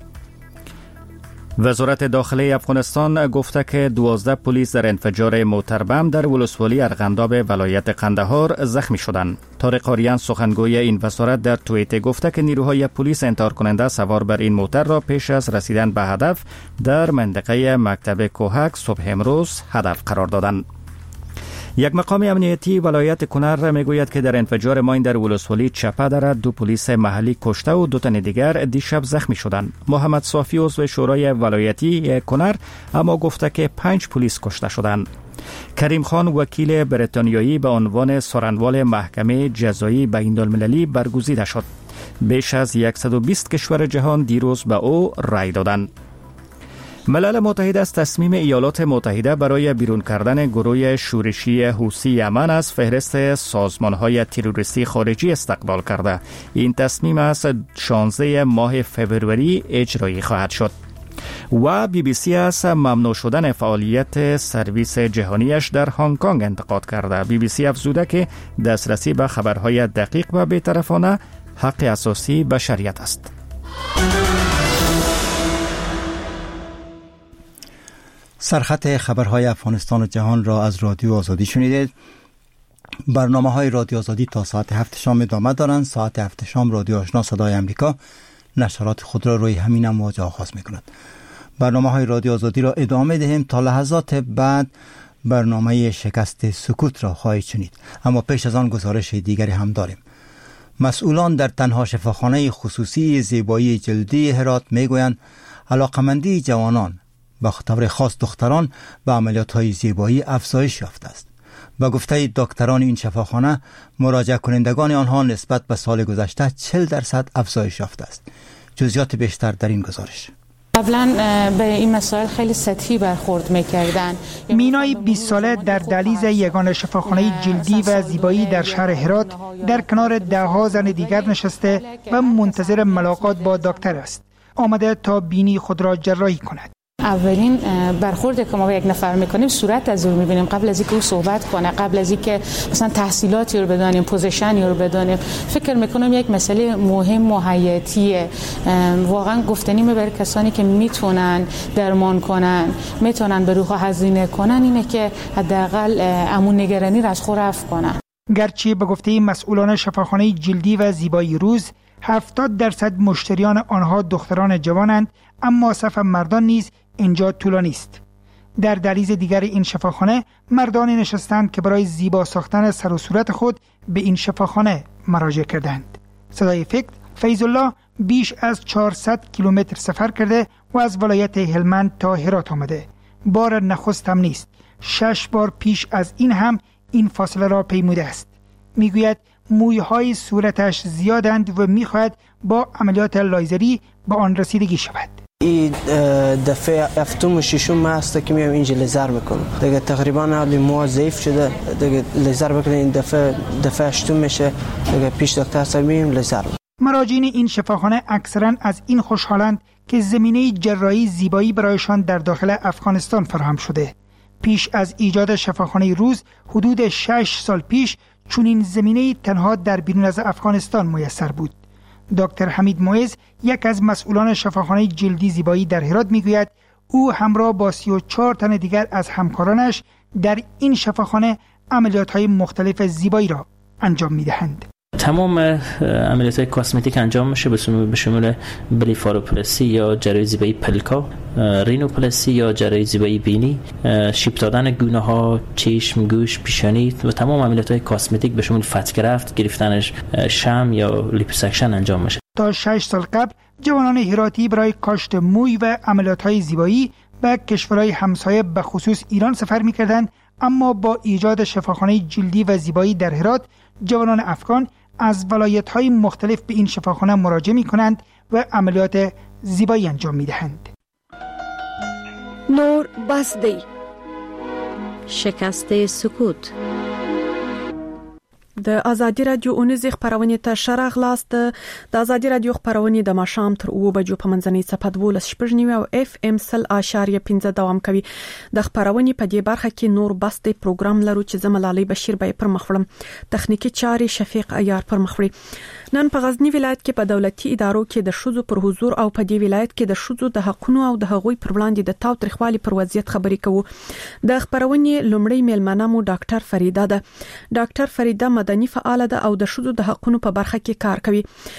وزارت داخلی افغانستان گفته که دوازده پلیس در انفجار موتر بم در ولسوالی ارغنداب ولایت قندهار زخمی شدند. طارق آریان سخنگوی این وزارت در توییت گفته که نیروهای پلیس انتحار کننده سوار بر این موتر را پیش از رسیدن به هدف در منطقه مکتب کوهک صبح امروز هدف قرار دادند. یک مقام امنیتی ولایت کنر میگوید که در انفجار ماین در ولسوالی چپه دره دو پلیس محلی کشته و دو تن دیگر دیشب زخمی شدند. محمد صافی عضو شورای ولایتی کنر اما گفته که پنج پلیس کشته شدند. کریم خان وکیل بریتانیایی به عنوان سارنوال محکمه جزایی بین‌المللی برگزیده شد. بیش از صد و بیست کشور جهان دیروز به او رای دادند. ملل متحد از تصمیم ایالات متحده برای بیرون کردن گروه شورشی حوثی یمن از فهرست سازمان‌های تروریستی خارجی استقبال کرده. این تصمیم از شانزده ماه فوریه اجرایی خواهد شد. و بی بی سی از ممنوع شدن فعالیت سرویس جهانیش در هنگ کنگ انتقاد کرده. بی بی سی افزوده که دسترسی به خبرهای دقیق و بی‌طرفانه حق اساسی بشریت است. سرخط خبرهای افغانستان و جهان را از رادیو آزادی شنیدید. برنامه های رادیو آزادی تا ساعت هفت شام ادامه دارند. ساعت هفت شام رادیو آشنا صدای امریکا نشرات خود را روی همین امواج آغاز می کند. برنامه های رادیو آزادی را ادامه دهیم. تا لحظات بعد برنامه شکست سکوت را خواهید شنید، اما پیش از آن گزارش دیگری هم داریم. مسئولان در تنها شفاخانه خصوصی زیبایی جلدی هرات می گویند علاقمندی جوانان به طور خاص دختران به عملیات‌های زیبایی افزایش یافته است. با گفته دکتران این شفاخانه، مراجعه کنندگان آنها نسبت به سال گذشته چهل درصد افزایش یافته است. جزئیات بیشتر در این گزارش. قبلا به این مسائل خیلی سطحی برخورد می‌کردند. مینای بیست ساله در دهلیز یگانه شفاخانه جلدی و زیبایی در شهر هرات در کنار ده‌ها زن دیگر نشسته و منتظر ملاقات با دکتر است. آمده تا بینی خود را جراحی کند. اولین برخورد که ما با یک نفر میکنیم صورت از او میبینیم قبل از اینکه او صحبت کنه، قبل از اینکه مثلا تحصیلاتی رو بدانیم، پوزیشنی رو بدانیم. فکر میکنم یک مسئله مهم و حیاتیه، واقعا گفتنی برای کسانی که میتونن درمان کنن، میتونن به روح هزینه کنن، اینه که حداقل امون نگرانی را از خود رفع کنن. گرچه به گفته مسئولان شفاخانه جلدی و زیبایی روز هفتاد درصد مشتریان آنها دختران جوانند، اما صف مردان نیز اینجا طولانی است. در دهلیز دیگر این شفاخانه مردانی نشستند که برای زیبا ساختن سر و صورت خود به این شفاخانه مراجعه کردند. صدای فکر فیض الله بیش از چهارصد کیلومتر سفر کرده و از ولایت هلمند تا هرات آمده. بار نخست هم نیست. شش بار پیش از این هم این فاصله را پیموده است. میگوید مویهای صورتش زیادند و میخواهد با عملیات لایزری به آن رسیدگی شود. این دفعه هفتم و ششم هست که میام اینجا لیزر میکنم. دیگه تقریبا حالی مو ضعیف شده، دیگه لیزر بکنیم این دفعه دفعه هشتم میشه، دیگه پیش دکتر صاحب میریم لیزر. مراجعین این شفاخانه اکثرا از این خوشحالند که زمینه جراحی زیبایی برایشان در داخل افغانستان فراهم شده. پیش از ایجاد شفاخانه روز حدود شش سال پیش چنین زمینه تنها در بیرون از افغانستان میسر بود. دکتر حمید معز، یک از مسئولان شفاخانه جلدی زیبایی در هرات میگوید او همراه با سی و چهار تن دیگر از همکارانش در این شفاخانه عملیات‌های مختلف زیبایی را انجام میدهند. تمام عملیات کاسمتیک انجام میشه به شمول بلیفاروپلاسی یا جراحی زیبایی پلکا، رینوپلاسی یا جراحی زیبایی بینی، شیب دادن گونه ها، چشم، گوش، پیشانی و تمام عملیات کاسمتیک به شمول فتگرفت، گرفتن شم یا لیپوسکشن انجام میشه. تا شش سال قبل جوانان هراتی برای کاشت موی و عملیات‌های زیبایی به کشورهای همسایه به خصوص ایران سفر می‌کردند، اما با ایجاد شفاخانه جلدی و زیبایی در هرات جوانان افغان از ولایت‌های مختلف به این شفاخانه مراجعه می‌کنند و عملیات زیبایی انجام می‌دهند. نور بسدی، شکست سکوت. د ازادي رادیو اونیز خبرونه ته شرغ لاست. د ازادي رادیو خبرونه د ماشام تر او بجو په منځنۍ صفه دولس شپږنیو او اف ام سل اشاریه پنځه دوام کوي. د خبرونه په دې برخه کې نور بسته پروګرام لرو چې زملالي بشیر به پر مخړم، تخنیکی چاري شفیق عیار پر مخړي. نن په غزنی ولایت کې په دولتي ادارو کې د شذو پر حضور او په دې ولایت کې د شذو د حقونو او د هغوی پر وړاندې د تاوتریخوالي پر وضعیت خبرې کوو. د خبرونه لومړی میلمنه مو ډاکټر فریده ده. ډاکټر فریده مدني فعال ده او د شذو د حقونو په برخه کې کار کوي.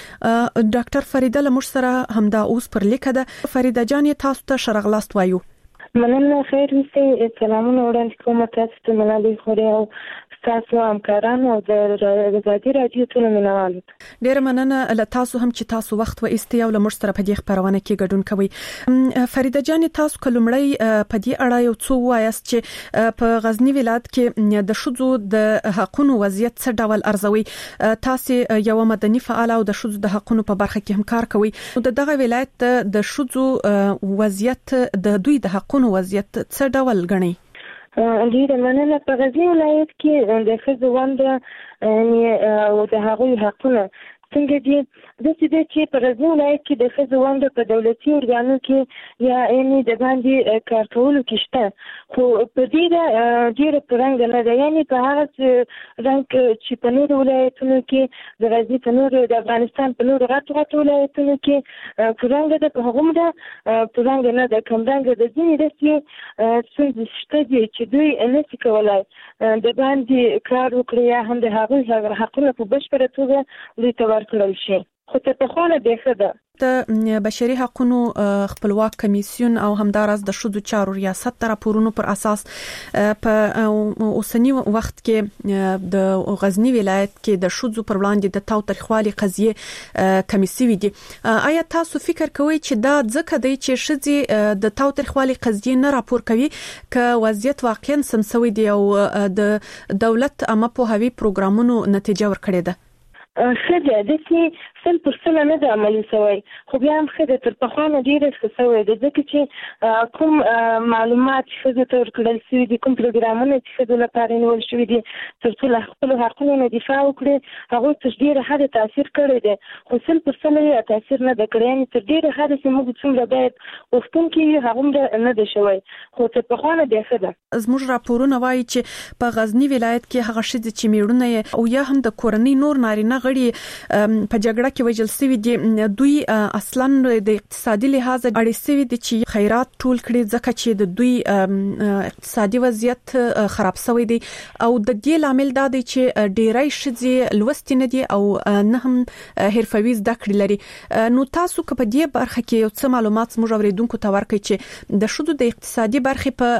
ډاکټر فریده له موږ سره همدا اوس پر لیکه ده. فریده جان تاسو ته شرغلاست وایو. مننه. خیر اوسئ. سلامونه وړاندې کوم تاسو ته. مننه خوري او تاسو همکارانو او د ازادي رادیو ټول مینوالو. ډیر مننه له تاسو هم چې تاسو وخت و ایستي او له موږ سره په دې خبرونه کې ګډون کوي. فریده جان تاسو کلمړی په دې اړه یو څه وایاست چې په غزنی ولایت کې د شذو د حقونو وضعیت څه ډول ارزوي؟ تاسو یو مدني فعال او د شذو د حقونو په برخه کې هم کار کوي. د دغه ولایت د شذو وضعیت د دوی د حقونو وضعیت څه ډول ګڼي؟ ډیر مننه. په غزنی ولایت کې د ښځو ونډه او د هغوی حقونه څنګه دي؟ د دې چې په غزنی ولایت کې د ښځو ونډه په دولتي ارګانو کې یا یعنی د باندې کار کولو کې شته، خو په دې ډیره پرنګ نه ده. یعنی په هغه رنګ چې په نورو ولایتونو کې د غزنی په نورو د افغانستان په نورو غټو غټو ولایتونو کې پرنګ ده، په هغوم ده پرنګ نه ده. کمرنګ د ځینې داسې ستونزې شته دي چې دوی نشي کولی د باندې کار وکړي یا هم د هغوی حقونه په بشپړه توګه دوی ته ورکړل شي. خو تر پخوانه بیخه ده. د بشري حقوقو خپلواک کمیسیون او همدارس د شذو چارو ریاست تر راپورونو پر اساس په اوسنی وخت کې د غزنی ولایت کې د شذو پر وړاندې د تاوتریخوالي قضیه کمیسیوي دي. آیا تاسو فکر کوئ چې دا ځکه دی چې شذې د تاوتریخوالي قضیه نه راپور کوي که وضعیت واقعا سمسوي دی او د دولت عامه پوهاوی پروګرامونو نتیجه ورکړې ده؟ خده دسی سل پر سل نه ده عملی سوی، خو بیا هم خده تر پخوانه ډیره ښه سوی ده، ځکه چې کوم معلومات چې ښځو ته ورکړل سوي دي، کوم پروګرامونه چې ښځو لپاره نیول شوي دي تر څو له خپلو حقونو نه دفاع وکړي، هغوی تر ډیره حده تاثیر کړی دی. خو سل پر سل یې تاثیر نه ده کړی، یعنې تر ډیره حده چې موږ څومره باید غوښتونکي وي هغومره نه ده شوی، خو تر پخوانه بیا ښه ده. زموږ راپورونه وایي چې په غزنی ولایت کې هغه ښځې چې میړونه یې او یا هم د کورنۍ نور نارینه غړي په جګړه کې وژل شوي دي، دوی اصلا د اقتصادي لحاظ اړې شوي دي چې خیرات ټول کړي، ځکه چې د دوی اقتصادي وضعیت خراب شوی دی. او د دې لامل دا دی چې ډیری ښځې لوستې نه دي او نه هم حرفوي زده کړې لري. نو تاسو که په دې برخه کې یو څه معلومات زموږ اوریدونکو ته ورکړئ چې د ښځو د اقتصادي برخې په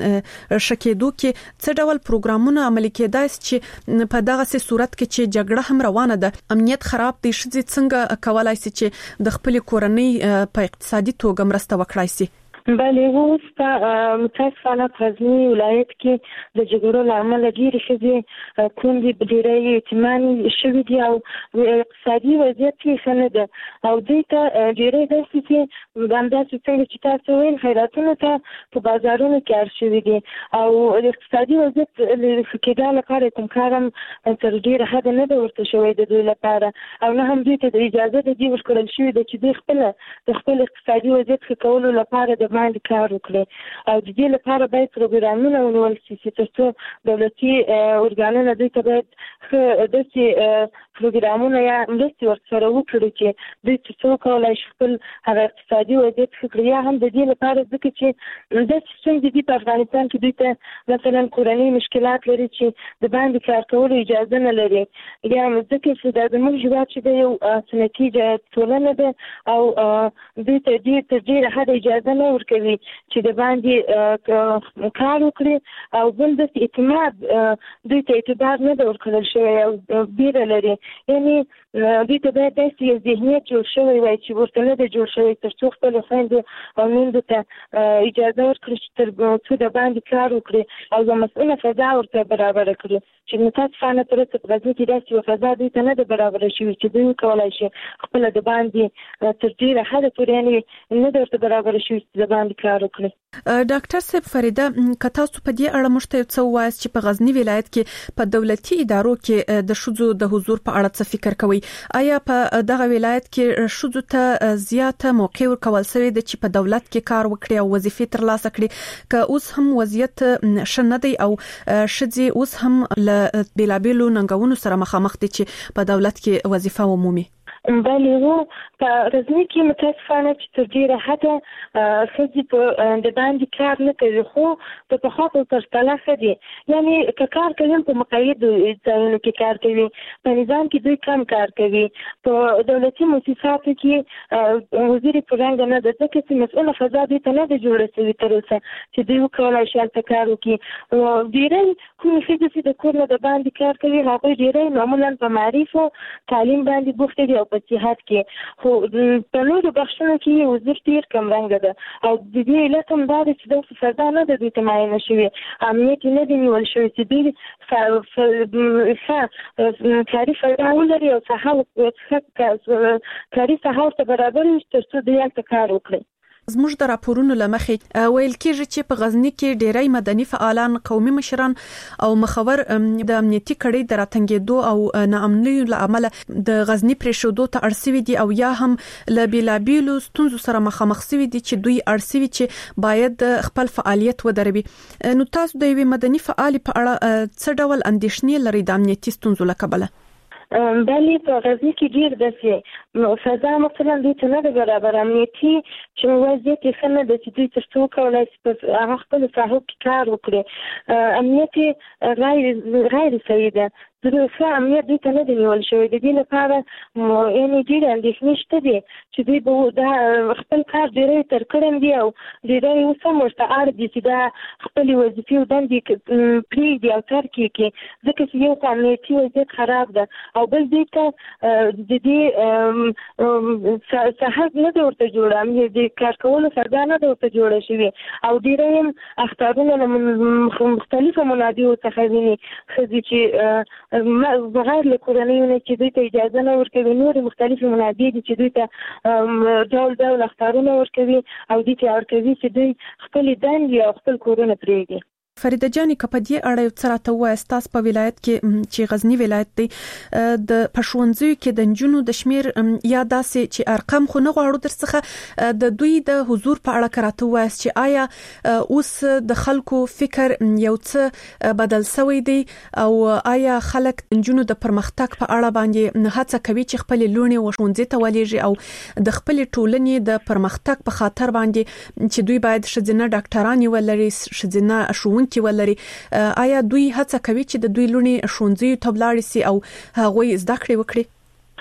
ښه کېدو کې څه ډول پروګرامونه عملي کېدای شي چې په دغسې صورت کې چې جګړه هم روانه ده، امنیت خراب دی، ښځې څنګه کولای شي چې د خپل کورنۍ په اقتصادي توګه مرسته وکړای شي؟ بله اوس په متاسفانه غزني ولایت کې د جګړو له امله ډېرې ښځې کونډې ډېری یتیمان شوي دي او اقتصادي وضعیت یې ښه نه ده او دوی ته ډېری داسې چې همداسې څنګه چې تاسو ویل خیراتونو ته په بازارونو کې اړ شوي دي او د اقتصادي وضعیت ښه کېدا لپاره کوم کار هم تر ډېره حده نه ده ورته شوی د دوی لپاره او نه هم دوی ته د اجازه د دې ورکړل شوې ده چې دوی خپله د خپل اقتصادي وضعیت ښه کولو لپاره د باندې کار وکړي او د دې لپاره باید پروګرامونه ونیول شي چې تر څو دولتي ارګانونه دوی ته باید ښه داسې پروګرامونه یا مرستې ورسره وکړي چې دوی تر څو کولی شي خپل هغه اقتصادي وضعیت ښه کړي یا هم د دې لپاره ځکه چې داسې ستونزې دي په افغانستان کې دوی ته مثلا کورنۍ مشکلات لري چې د باندې کار کولو اجازه نه لري یا ځکه چې دا زموږ هېواد چې د یو صنعتي ټولنه ده او دوی ته ډېر تر ډېره حده اجازه نه ورکوي چې د باندې کار وکړي او بل داسې اعتماد دوی ته اعتبار نه ده ورکړل شوی او بیره لري یعنی دوی ته باید داسې یو ذهنیت جوړ شوی وای چې ورته نه ده جوړ شوی تر څو خپلو خویندو او میندو ته اجازه ورکړي چې تر څو د باندې کار وکړي او یوه مسؤله فضا ورته برابره کړي چې متاسفانه تر اوسه په غزني کې داسې یوه فضا دوی ته نه ده برابره شوې چې دوی وکولی شي خپله د باندې تر ډېره حده پورې یعنې نه ده ورته برابره شوې چې د باندې کار وکړي. ډاکټر صاحب فریده که تاسو په دې اړه موږ ته یو څه ووایاست چې په غزني ولایت کې په دولتي ادارو کې د ښځو د حضور په اړه څه فکر کوئ؟ آیا په دغه ولایت کې ښځو ته زیاته موقع ورکول شوې ده چې په دولت کې کار وکړي او وظیفې ترلاسه کړي که اوس هم وضعیت ښه نه دی او ښځې اوس هم له بېلابېلو ننګونو سره مخامخ دي چې په دولت کې وظیفه ومومي؟ بله هو په غزني کې متاسفانه چې تر ډېره حده ښځې په د باندې کار نه کوي خو د پخوا په پرتله ښه دي یعنې که کار کوي په مقیدو ځایونو کې کار کوي په نظام کې دوی کم کار کوي په دولتي مؤسساتو کې وزیر په رنګه نه ده ځکه چې مسؤله فضا دوی ته نه ده جوړه شوې تر اوسه چې دوی وکولی شي هلته کار وکړي ډېری کومې ښځې چې د کور نه د باندې کار کوي هغوی ډېری معمولا په معرفو تعلیم باندې بوختې دي او په صحت کې خو په نورو بخشونو کې وزیر ډېر کم رنګه ده او د دې علت هم دا ده چې داسې فضا نه ده دوی ته معاینه شوې امنیت یې نه دی نیول شوی چې دوی ښه کاري فضا ولري او ښه کاري ساحه ورته برابر وي تر څو دوی هلته کار وکړي. زموږ د راپورونو لمخې ویل کېږي چې په غزني کې ډېری مدني فعالان قومي مشران او مخور د امنیتي کړۍ د راتنګېدو او ناامنیو له امله د غزني پرېښودو ته اړ شوي دي او یا هم له بېلابېلو ستونزو سره مخامخ شوي دي چې دوی اړ شوي چې باید خپل فعالیت ودروي. نو تاسو د یوې مدني فعالې په اړه څه ډول اندېښنې لرئ د امنیتي ستونزو له کبله؟ بله په غزني کې ډېر داسې فضا مثلا دوی ته نه ده برابر امنیتي چې وضعیت یې ښه نه ده چې دوی تر څو وکولی شي په هغه خپلو ساحو کې کار وکړي امنیت یې غیر غیر صحیح ده ښه امنیت دوی ته نه دی نیول شوی د دې لپاره یعنې ډېرې اندېښنې شته دي چې دوی به دا خپل کار ډېری تر کړی دي او ډېری اوس هم ورته اړ دي چې دا خپلې وظیفې او دندې پرېږدي او ترک یې کړي ځکه چې یو خو امنیتي وضعیت خراب ده او بل دوی ته د دې ساحه نه ده ورته جوړه د کار کولو فضا نه ده ورته جوړه شوې او ډېری هم اخطارونه له مختلفو منابعو څخه ویني ښځې چې بغیر له کورنیو نه چې دوی ته اجازه نه ورکوي نورې مختلفې منابع دي چې دوی ته ډول ډول اخطارونه ورکوي او دوی ته ورکوي چې دوی خپلې دندې او خپل کورونه پرېږدي. فریده جانې که په دې اړه یو څه راته ووایاست تاسو په ولایت کې چې غزني ولایت دی د په ښوونځیو کې د نجونو د شمېر یا داسې چې ارقام خو نه غواړو درڅخه د دوی د حضور په اړه که راته ووایاست چې آیا اوس د خلکو فکر یو څه بدل شوی دی او آیا خلک نجونو د پرمختګ په اړه باندې هڅه کوي چې خپلې لوڼې و ښوونځي ته ولېږي او د خپلې ټولنې د پرمختګ په خاطر باندې چې دوی باید ښځینه ډاکټرانې ولري ښځینه ښوونکي کې ولري آیا دوی هڅه کوي چې د دوی لونی ښوونځي ته ولاړ شي او هغوی زده کړې وکړي؟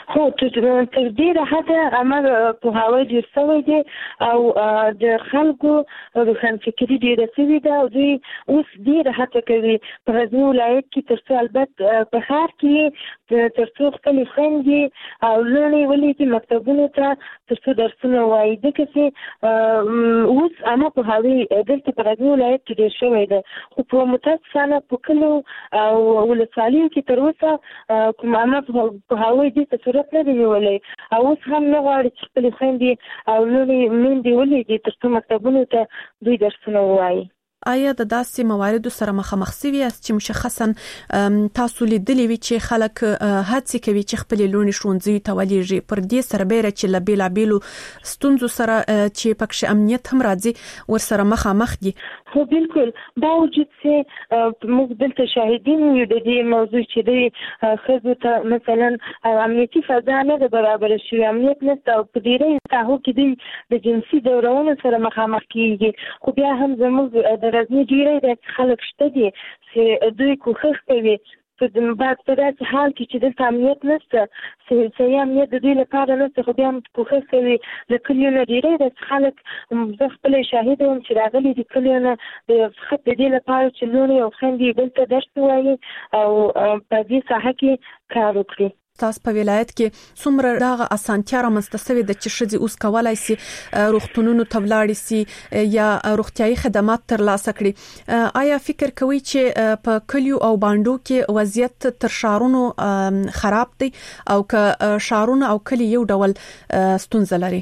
خو تر ډیره حده عمل په هوا ډیر شوی دی او د خلکو روښانفکري ډیره شوې ده او دوی اوس ډیره هڅه کوي په غزني ولایت کې تر څو البته په ښار کې تر څو خپلې خویندې او لوڼې ولیکي مکتبونو ته تر څو درسونه وایي ځکه چې اوس عامه پوهاوی دلته په غزني ولایت کې ډیر شوی ده خو په متاسفانه په کلو او ولسوالیو کې تر اوسه کوم عامه پوهاوی دې ته صورت نه دی نیولی او اوس هم نه غواړي چې خپلې خویندې او لوڼې میندې ولیږي تر څو مکتبونو ته دوی درسونه ووایي. آیا د داسې مواردو سره مخامخ شوي یاست چې مشخصا تاسو لیدلي وي چې خلک هڅې کوي چې خپلې لوڼې ښوونځیو ته ولېږي پر دې سربیره چې له بېلابېلو ستونزو سره چې پکې امنیت هم راځي ورسره مخامخ دي؟ خو بالکل باوجود چې موږ دلته شاهدین یو د دې موضوع چې د ښځو ته مثلا امنیتي فضا نه ده برابره شوې، امنیت نشته او په ډېری ساحو کې دوی د جنسي ډورونو سره مخامخ کېږي. خو بیا هم زموږ د غزني ډېری داسې خلک شته دي چې دوی کوښښ کوي په داسې حال کې چې دلته امنیت نشته، صحیح امنیت د دوی لپاره نشته، خو بیا هم کوښښ کوي له کلیو نه ډېری داسې خلک زه خپله شاهده وم چې راغلي دي کلیو نه فقط د دې لپاره چې لوڼې او خویندې دلته درس ووایي او په دې ساحه کې کار وکړي. تاسو په ولایت کې څومره دغه اسانتیا رامنځته شوې ده چې ښځې اوس کولای شي روغتونونو ته ولاړې شي یا روغتیايي خدمات ترلاسه کړي؟ آیا فکر کوئ چې په کلیو او بانډو کې وضعیت تر ښارونو خراب دی او که ښارونه او کلی یو ډول ستونزه لري؟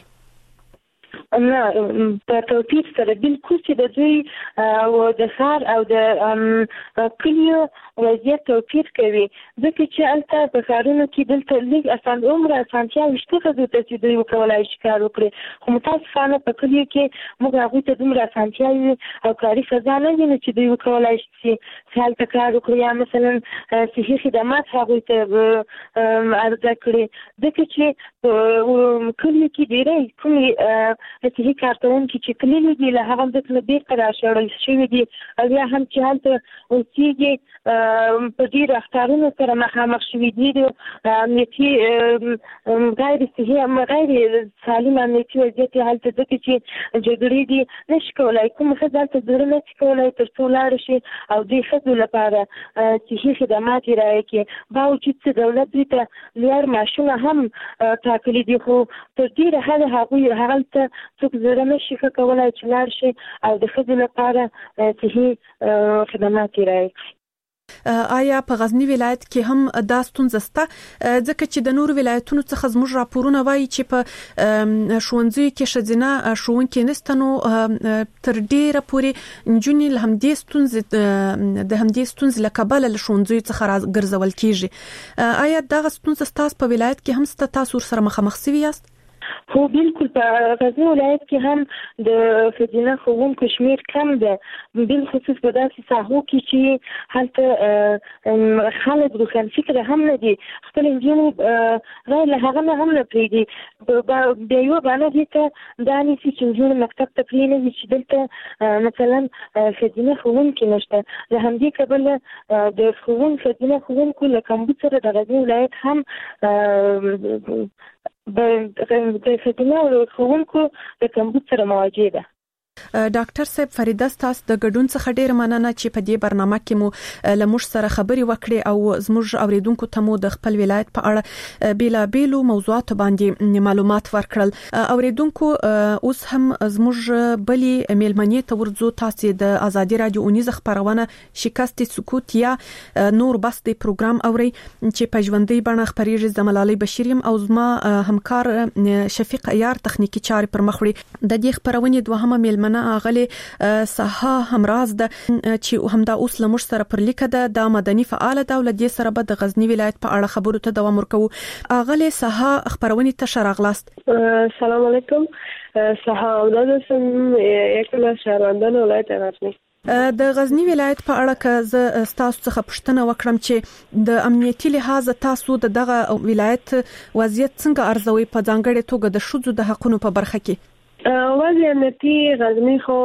نه، په توپیر سره بالکل چې د دوی او د ښار او د کلیو وضعیت توپیر کوي، ځکه چې هلته په ښارونو کې دلته لږ اسان عمره اسانتیاوې شته ښځو ته چې دوی وکولای شي کار وکړي، خو متاسفانه په کلیو کې موږ هغوی ته دومره اسانتیاوې او کاري فضا نه وینو چې دوی وکولای شي چې هلته کار وکړي یا مثلا صحي خدمات هغوی ته عرضه کړي، ځکه چې په کلیو کې ډېری کومې صحي کارکوونکي چې تللي دي له هغه ځایه نه بیرته راشړل شوي دي او یا هم چې هلته اوسېږي په ډېرو اخطارونو سره مخامخ شوي دي، امنیتي غیر صحي غیر سالم امنیتي وضعیت یې هلته ځکه چې جګړې دي نشي کولی، کومه ښځه هلته زړه نشي کولی تر څو لاړه شي او دې ښځو لپاره صحي خدمات یې رایې کړي، باوجود چې دولت دوی ته لوړ معاشونه هم ټاکلي دي، خو تر ډېره حده هغوی هغلته څوک زړه نشي ښه کولی چې لاړ شي او د ښځو لپاره صحي خدمات یې رایې کړي. آیا په غزنی ولایت کې هم دا ستونزه شته؟ ځکه چې د نورو ولایتونو څخه زموږ راپورونه وایي چې په ښوونځیو کې ښځینه ښوونکي نشته، نو تر ډیره پورې نجونې له همدې ستونزې د همدې ستونزې له کبله له ښوونځیو څخه راګرځول کېږي. آیا دغه ستونزه ستاسو په ولایت کې هم شته، تاسو ورسره مخامخ شوي یاست؟ خو بالکل په غزني ولایت کې هم د ښځینه ښوونکو شمیر کم ده، بالخصوص په داسې ساحو کې چې هلته خلک روښانفکره هم نه دي، خپلې نجونې غیر له هغه نه هم نه پرېږدي، بیا یوه بهانه دې ته دا نیسي چې نجونې مکتب ته پرېنږدي چې دلته مثلا ښځینه ښوونکي نشته. له همدې کبله د ښوونکو ښځینه ښوونکو له کمبود سره د غزني ولایت هم د ښځینه ښوونکو د کمبود سره مواجه ده. ډاکټر صاحب فریده، ستاسو د ګډون څخه ډیره مننه چې په دې برنامه کې مو له موږ سره خبرې وکړې او زموږ اوریدونکو ته مو د خپل ولایت په اړه بیلابېلو موضوعاتو باندې معلومات ورکړل. اوریدونکو اوس هم زموږ بلې میلمنې ته ورځو. تاسو د ازادي رادیو اونیزه خبرونه شکست سکوت یا نور بس د پروګرام اوري چې په ژوندۍ بڼه خبريږي. زملالي بشیریم او زما همکار شفیق ایار تخنیکی چارې پر مخ وړي. د دې خبرونه دوهمه میلمنه اغله صحه همراز ده چې همدا اوس لمر سره پر لیکه ده د مدني فعال دولت دې سره به د غزنی ولایت په اړه خبرو ته دوام ورکوي. اغله صحه خبرونه ته شراغلاست. سلام علیکم. صحه اولاد سم یکله شهروندان ولایت غزنی. د غزنی ولایت په اړه که زه تاسو څخه پوښتنه وکړم چې د امنیتي لحاظ تاسو د دغه ولایت وضعیت څنګه ارزوي په ځانګړي توګه د شذو د حقونو په برخه کې؟ وضع امنیتی غزنی خو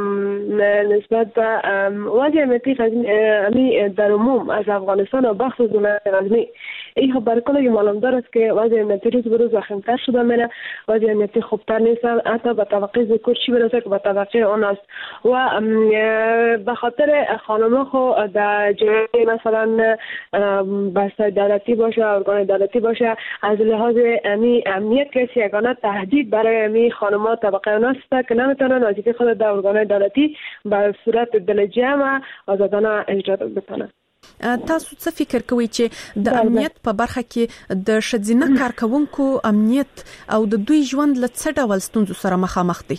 نسبت به وضع امنیتی غزنی در عموم از افغانستان و بخصوص ولایت غزنی این بر کل معلومدار است که وضع امنیتی روز به روز وخیم‌تر شده میره، وضع امنیتی خوبتر نیست، حتی به طبقه ذکور چی برسه که به طبقه اون است. و به خاطر خانم خو در جای مثلا بسته دولتی باشه، ارگان دولتی باشه، از لحاظ امی امنیت که یگانه تهدید برای امی خانم‌ها طبقه اون است که نمیتونن وظیفه خود در ارگان دولتی به صورت دل جمع آزادانه اجرا بکنن. تاسو څه فکر کوئ چې د امنیت په برخه کې د ښځینه کارکونکو امنیت او د دوی ژوند له څه ډول ستونزو سره مخامخ دي؟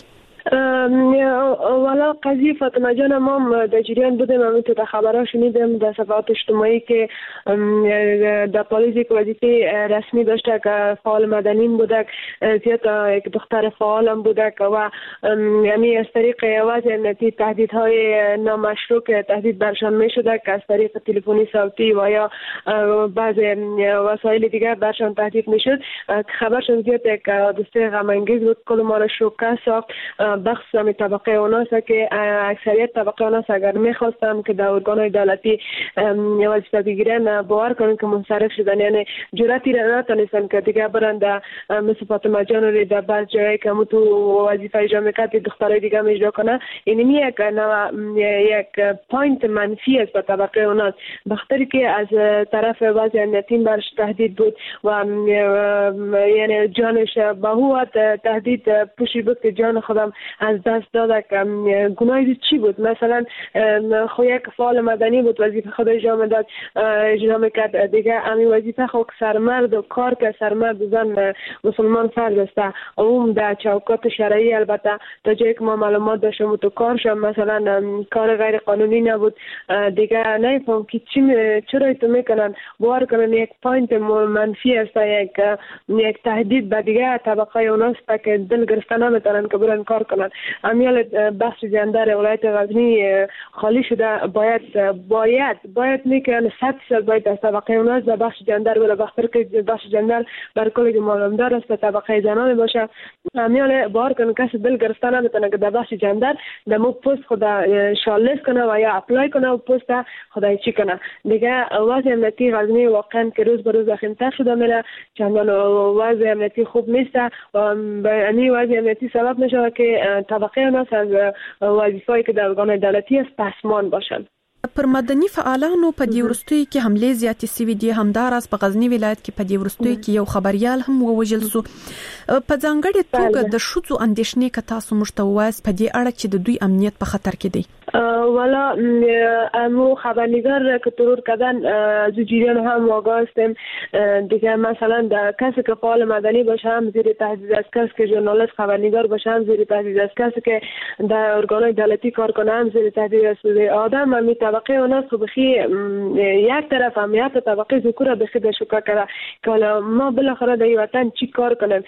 والا قضیه فاطمه جان ما در جریان بودیم، همین تو خبرها شنیدیم در صفحات اجتماعی که در پلیس یک وظیفه رسمی داشته که فعال مدنی بوده، زیاد یک دختر فعال هم بوده و یعنی از طریق وضع امنیتی تهدیدهای نامشروع که تهدید برشان می شده که از طریق تلفنی صوتی و یا بعض وسایل دیگر برشان تهدید می شد. خبرشان زیاد یک حادثه غم انگیز بود، کل ما را شوکه ساخت. بخص می طبقه اوناست که اکثریت طبقه اوناست اگر میخواستم که در ارگانهای دولتی وظیفه بگیرن باور کنن که منصرف شدن، یعنی جرأتی را نتونستن که دیگه برن در مثل فاطمه جان رو در بعض جایی که تو وظیفه اجرا میکرد دخترای دیگه هم اجرا کنه. این یک یک پوینت منفی است به طبقه اوناست، بخاطری که از طرف وضع امنیتی برش تهدید بود و یعنی جانش به هو تهدید پوشی بود که جان خودم از دست داده. که گناهی چی بود؟ مثلا خو یک فعال مدنی بود، وظیفه خود اجرا میداد، اجرا میکرد دیگه. همین وظیفه خو سرمرد و کار که سرمرد زن مسلمان فرض است، اون در چوکات شرعی البته تا جایی که ما معلومات داشتم تو کارش مثلا کار غیر قانونی نبود دیگه. نمیفهم که چی چرا تو میکنن باور کنن یک پوینت منفی است، یک یک تهدید به دیگه طبقه اوناست که دل گرفته نمیتونن که برن کار کنن. امیال بخش جندر ولایت غزنی خالی شده، باید باید باید میکنن صد درصد باید از طبقه اوناس در بخش جندر ولی بخاطر که بخش جندر بر کل معلومدار است طبقه زنان باشه. امیال باور کنن کسی دل گرفته نمیتونه که در بخش جندر در مو پست خدا شالس کنه و یا اپلای کنه و پست خدای چی کنه دیگه. وضع امنیتی غزنی واقعا که روز به روز وخیم‌تر شده میره، چندان وضع امنیتی خوب نیست و یعنی وضع امنیتی سبب میشه که طبقه اوناس از وظیفه‌ای که در ارگان دولتی است پسمان باشند. پر مدني فعالانو په دې ورستوي کې حمله زیاتې سوي دي. همداراز په غزنی ولایت کې په دې ورستوي کې یو خبريال هم ووژل سو. په ځانګړي توګه د شوڅو اندېښنې که تاسو موږ ته وایي په دې اړه چې د دوی امنیت په خطر کې دی. والا امو خبرنگار که ترور کردن از جریان هم واقع هستیم دیگه. مثلا در کسی که فعال مدنی باشه هم زیر تهدید است، کسی که ژورنالیست خبرنگار باشه هم زیر تهدید است، کسی که در ارگان‌های دولتی کار کنه هم زیر تهدید است. آدم هم طبقه اوناس خو بخی یک طرف امنیت طبقه ذکور بخی به شکر کرده که حالا ما بالاخره در وطن چی کار کنیم.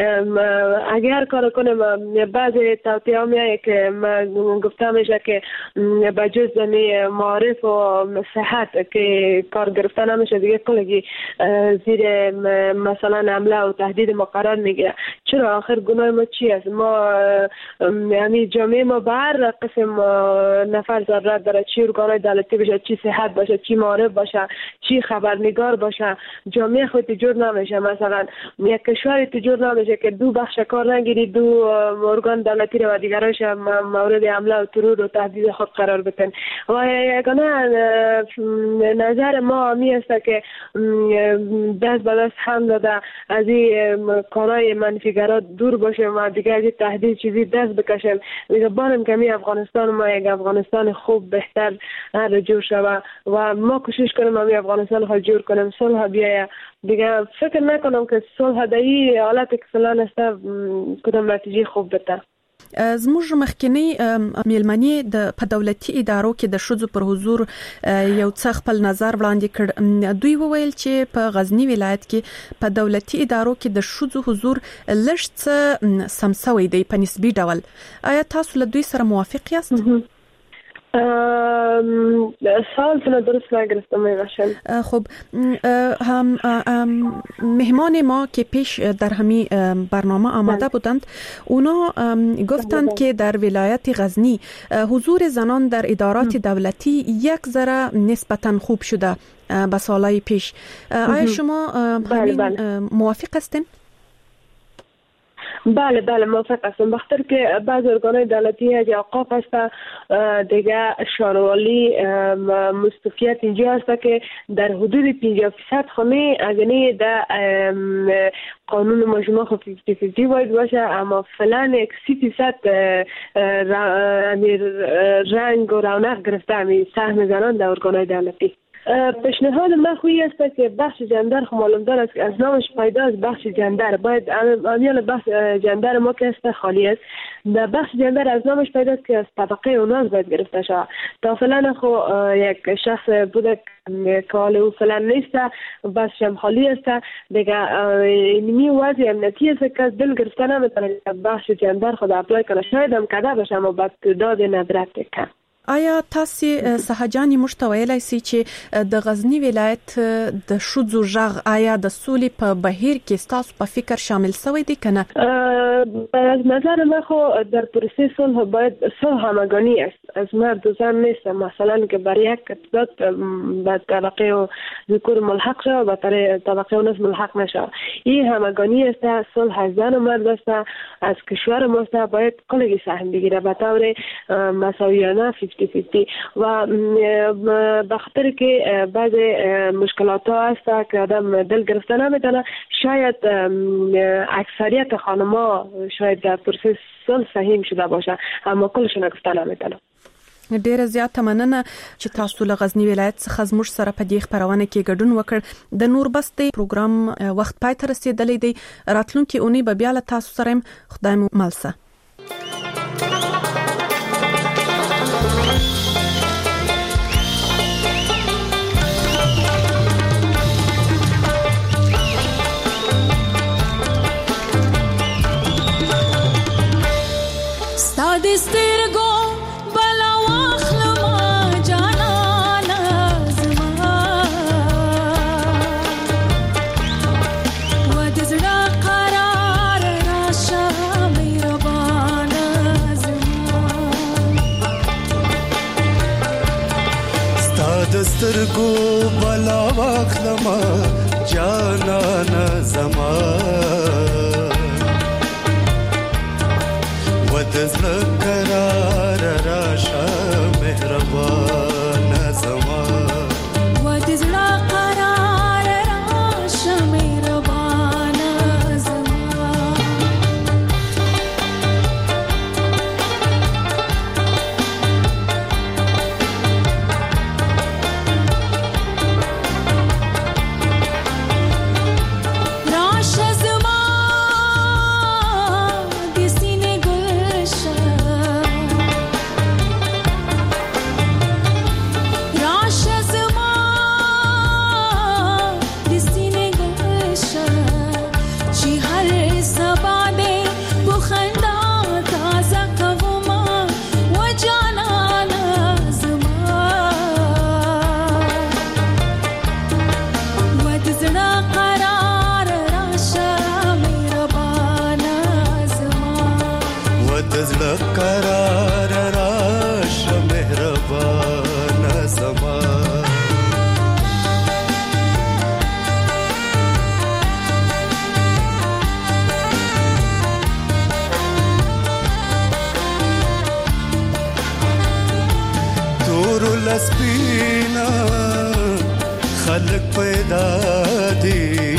اگر کار کنیم بعضی توطئه ها میایه که گفته میشه که با جز دمی معارف و صحت که کار گرفته نمیشه دیگه کلگی زیر مثلا حمله و تهدید ما قرار میگیره. چرا آخر گناه ما چی است؟ ما یعنی جامعه ما بر قسم نفر ضرورت داره، چی ارگان‌های دولتی باشه، چی صحت باشه، چی معارف باشه، چی خبرنگار باشه. جامعه خود تجور نمیشه. مثلا یک کشور تجور نمیشه که دو بخش کار نگیری، دو ارگان دولتی رو و دیگرش مورد حمله و ترور و تهدید خود قرار بتن. و یگانه نظر ما می است که دست به دست هم داده از این کارهای منفیگرا دور باشیم و دیگه از این تهدید چیزی دست بکشیم. دیگه بارم که می افغانستان ما یک افغانستان خوب بهتر هر جور شود و ما کوشش کنیم همی افغانستان خود جور کنیم، صلح بیایه دیگه. فکر نکنم که صلح در این حالت که فلان است کدام نتیجه خوب بده. زموږ مخکنی میلمنی د په دولتي ادارو کې د شذو پر حضور یو څه خپل نظر وړاندې کړ. دوی وویل چې په غزنی ولایت کې په دولتي ادارو کې د شذو حضور لږ څه سمسوي دی په نسبي ډول. آیا تاسو له دوی سره موافق یاست؟ سوالتون درست نگرفتم میباشم. خب هم مهمان ما که پیش در همین برنامه آمده بودند اونا گفتند که در ولایت غزنی حضور زنان در ادارات دولتی یک ذره نسبتاً خوب شده. به سالهای پیش. آیا شما همین موافق هستین؟ بله بله موافق هستم. بخاطر که بعض ارگان‌های دولتی از اوقاف هست دیگه شاروالی مستوفیت اینجا هست که در حدود پنجاه درصد خانه اگنی در قانون مجموعه خب پنجاه پنجاه باید باشه، اما فعلا یک سی درصد رنگ و رونق گرفته همی سهم زنان در ارگان‌های دولتی. پیشنهاد من خویی است که بخش جندر خب معلوم دار است که از نامش پیدا است بخش جندر، باید امیال بخش جندر ما که است خالی است، در بخش جندر از نامش پیدا است که از طبقه اوناز باید گرفته شود. تا فعلا خب یک شخص بوده که حال او فعلا نیست، بخش هم خالی است دیگه. اینمی وضع امنیتی است که دل گرفته نمیتونه بخش جندر خود اپلای کنه، شاید هم کده باشه اما بعد داد ندرت کن. آیا تاسو سهجانی مشتویلای سي چې د غزنی ولایت د شذو ژغ آیا د سولې په بهیر کې تاسو په فکر شامل شوی دی کنه؟ از نظر من خو در پروسه صلح باید صلح همگانی است، از مرد و زن نیست. مثلا که برای یک تعداد به طبقه و ذکور ملحق شد و برای طبقه و نسل ملحق نشد. این همگانی است، صلح از زن و مرد است، از کشور ما است، باید کلی سهم بگیره به طور مساویانه پنجاه پنجاه و بخاطر که بعض مشکلات ها هست که آدم دل گرفته نمیتونه، شاید اکثریت خانما شاید در پروسه صلح سهیم شده باشه اما کلشون گفته نمیتونه. ډیره زیاته مننه چې تاسو له غزنی ولایت څخه زموږ سره په دې خبرونه کې ګډون وکړ. د نور بستې پروګرام وخت پای ته رسیدلی دی، راتلونکي اونۍ به بیا له تاسو سره خدای مو ملسه. سترګو بلا واخلم جانان زما و د زړه قرار راشه مهربان زما ستاد سترګو بلا واخلم جانان زما ودزله قرار راشه مهربان زما ودزله قرار راشه مهربان زما راشه زما قرار راشه مهربان زما تور لسپینا خلق پیدا دی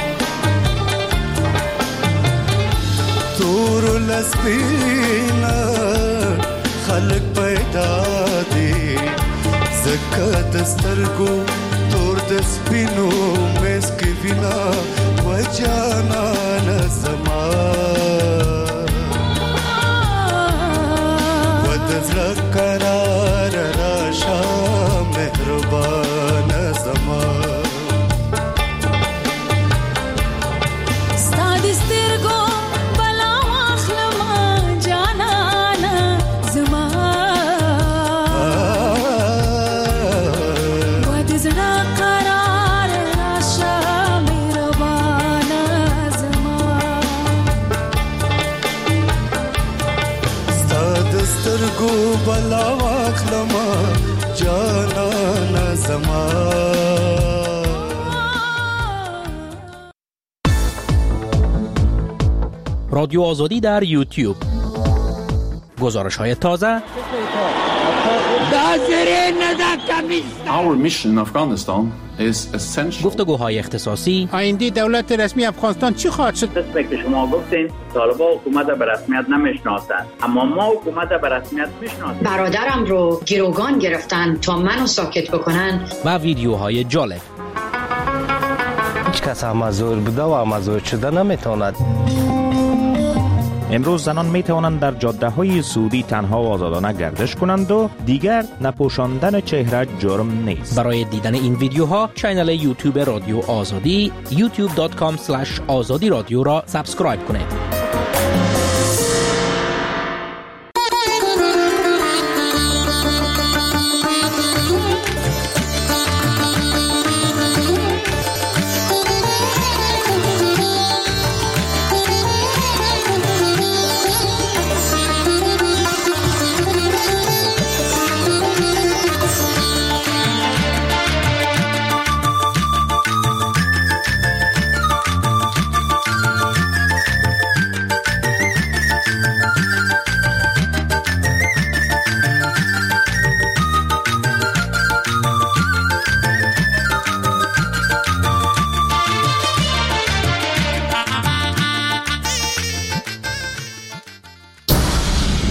تور لسپینا خلق پیدا دی زکه دسترګو تور د سپینو مسکی وینا و جانان زما و دزله قرار راشه مهربان زما ستاد سترګو بلا واخلم جانان زما رادیو آزادی در یوتیوب. گزارش های تازه. Our mission in Afghanistan is essential. گفتگوهای اختصاصی. آینده دولت رسمی افغانستان چی خواهد شد؟ قسمی که شما گفتین طالبان حکومت به رسمیت نمیشناسند، اما ما حکومت به رسمیت میشناسیم. برادرم رو گروگان گرفتن تا منو ساکت بکنن. و ویدیوهای جالب. هیچ کس مزور بوده و مزور شده نمیتواند. امروز زنان می توانند در جاده های سعودی تنها و آزادانه گردش کنند و دیگر نپوشاندن چهره جرم نیست. برای دیدن این ویدیوها کانال یوتیوب رادیو آزادی یوتیوب دات کام اسلش آزادی رادیو را سابسکرایب کنید.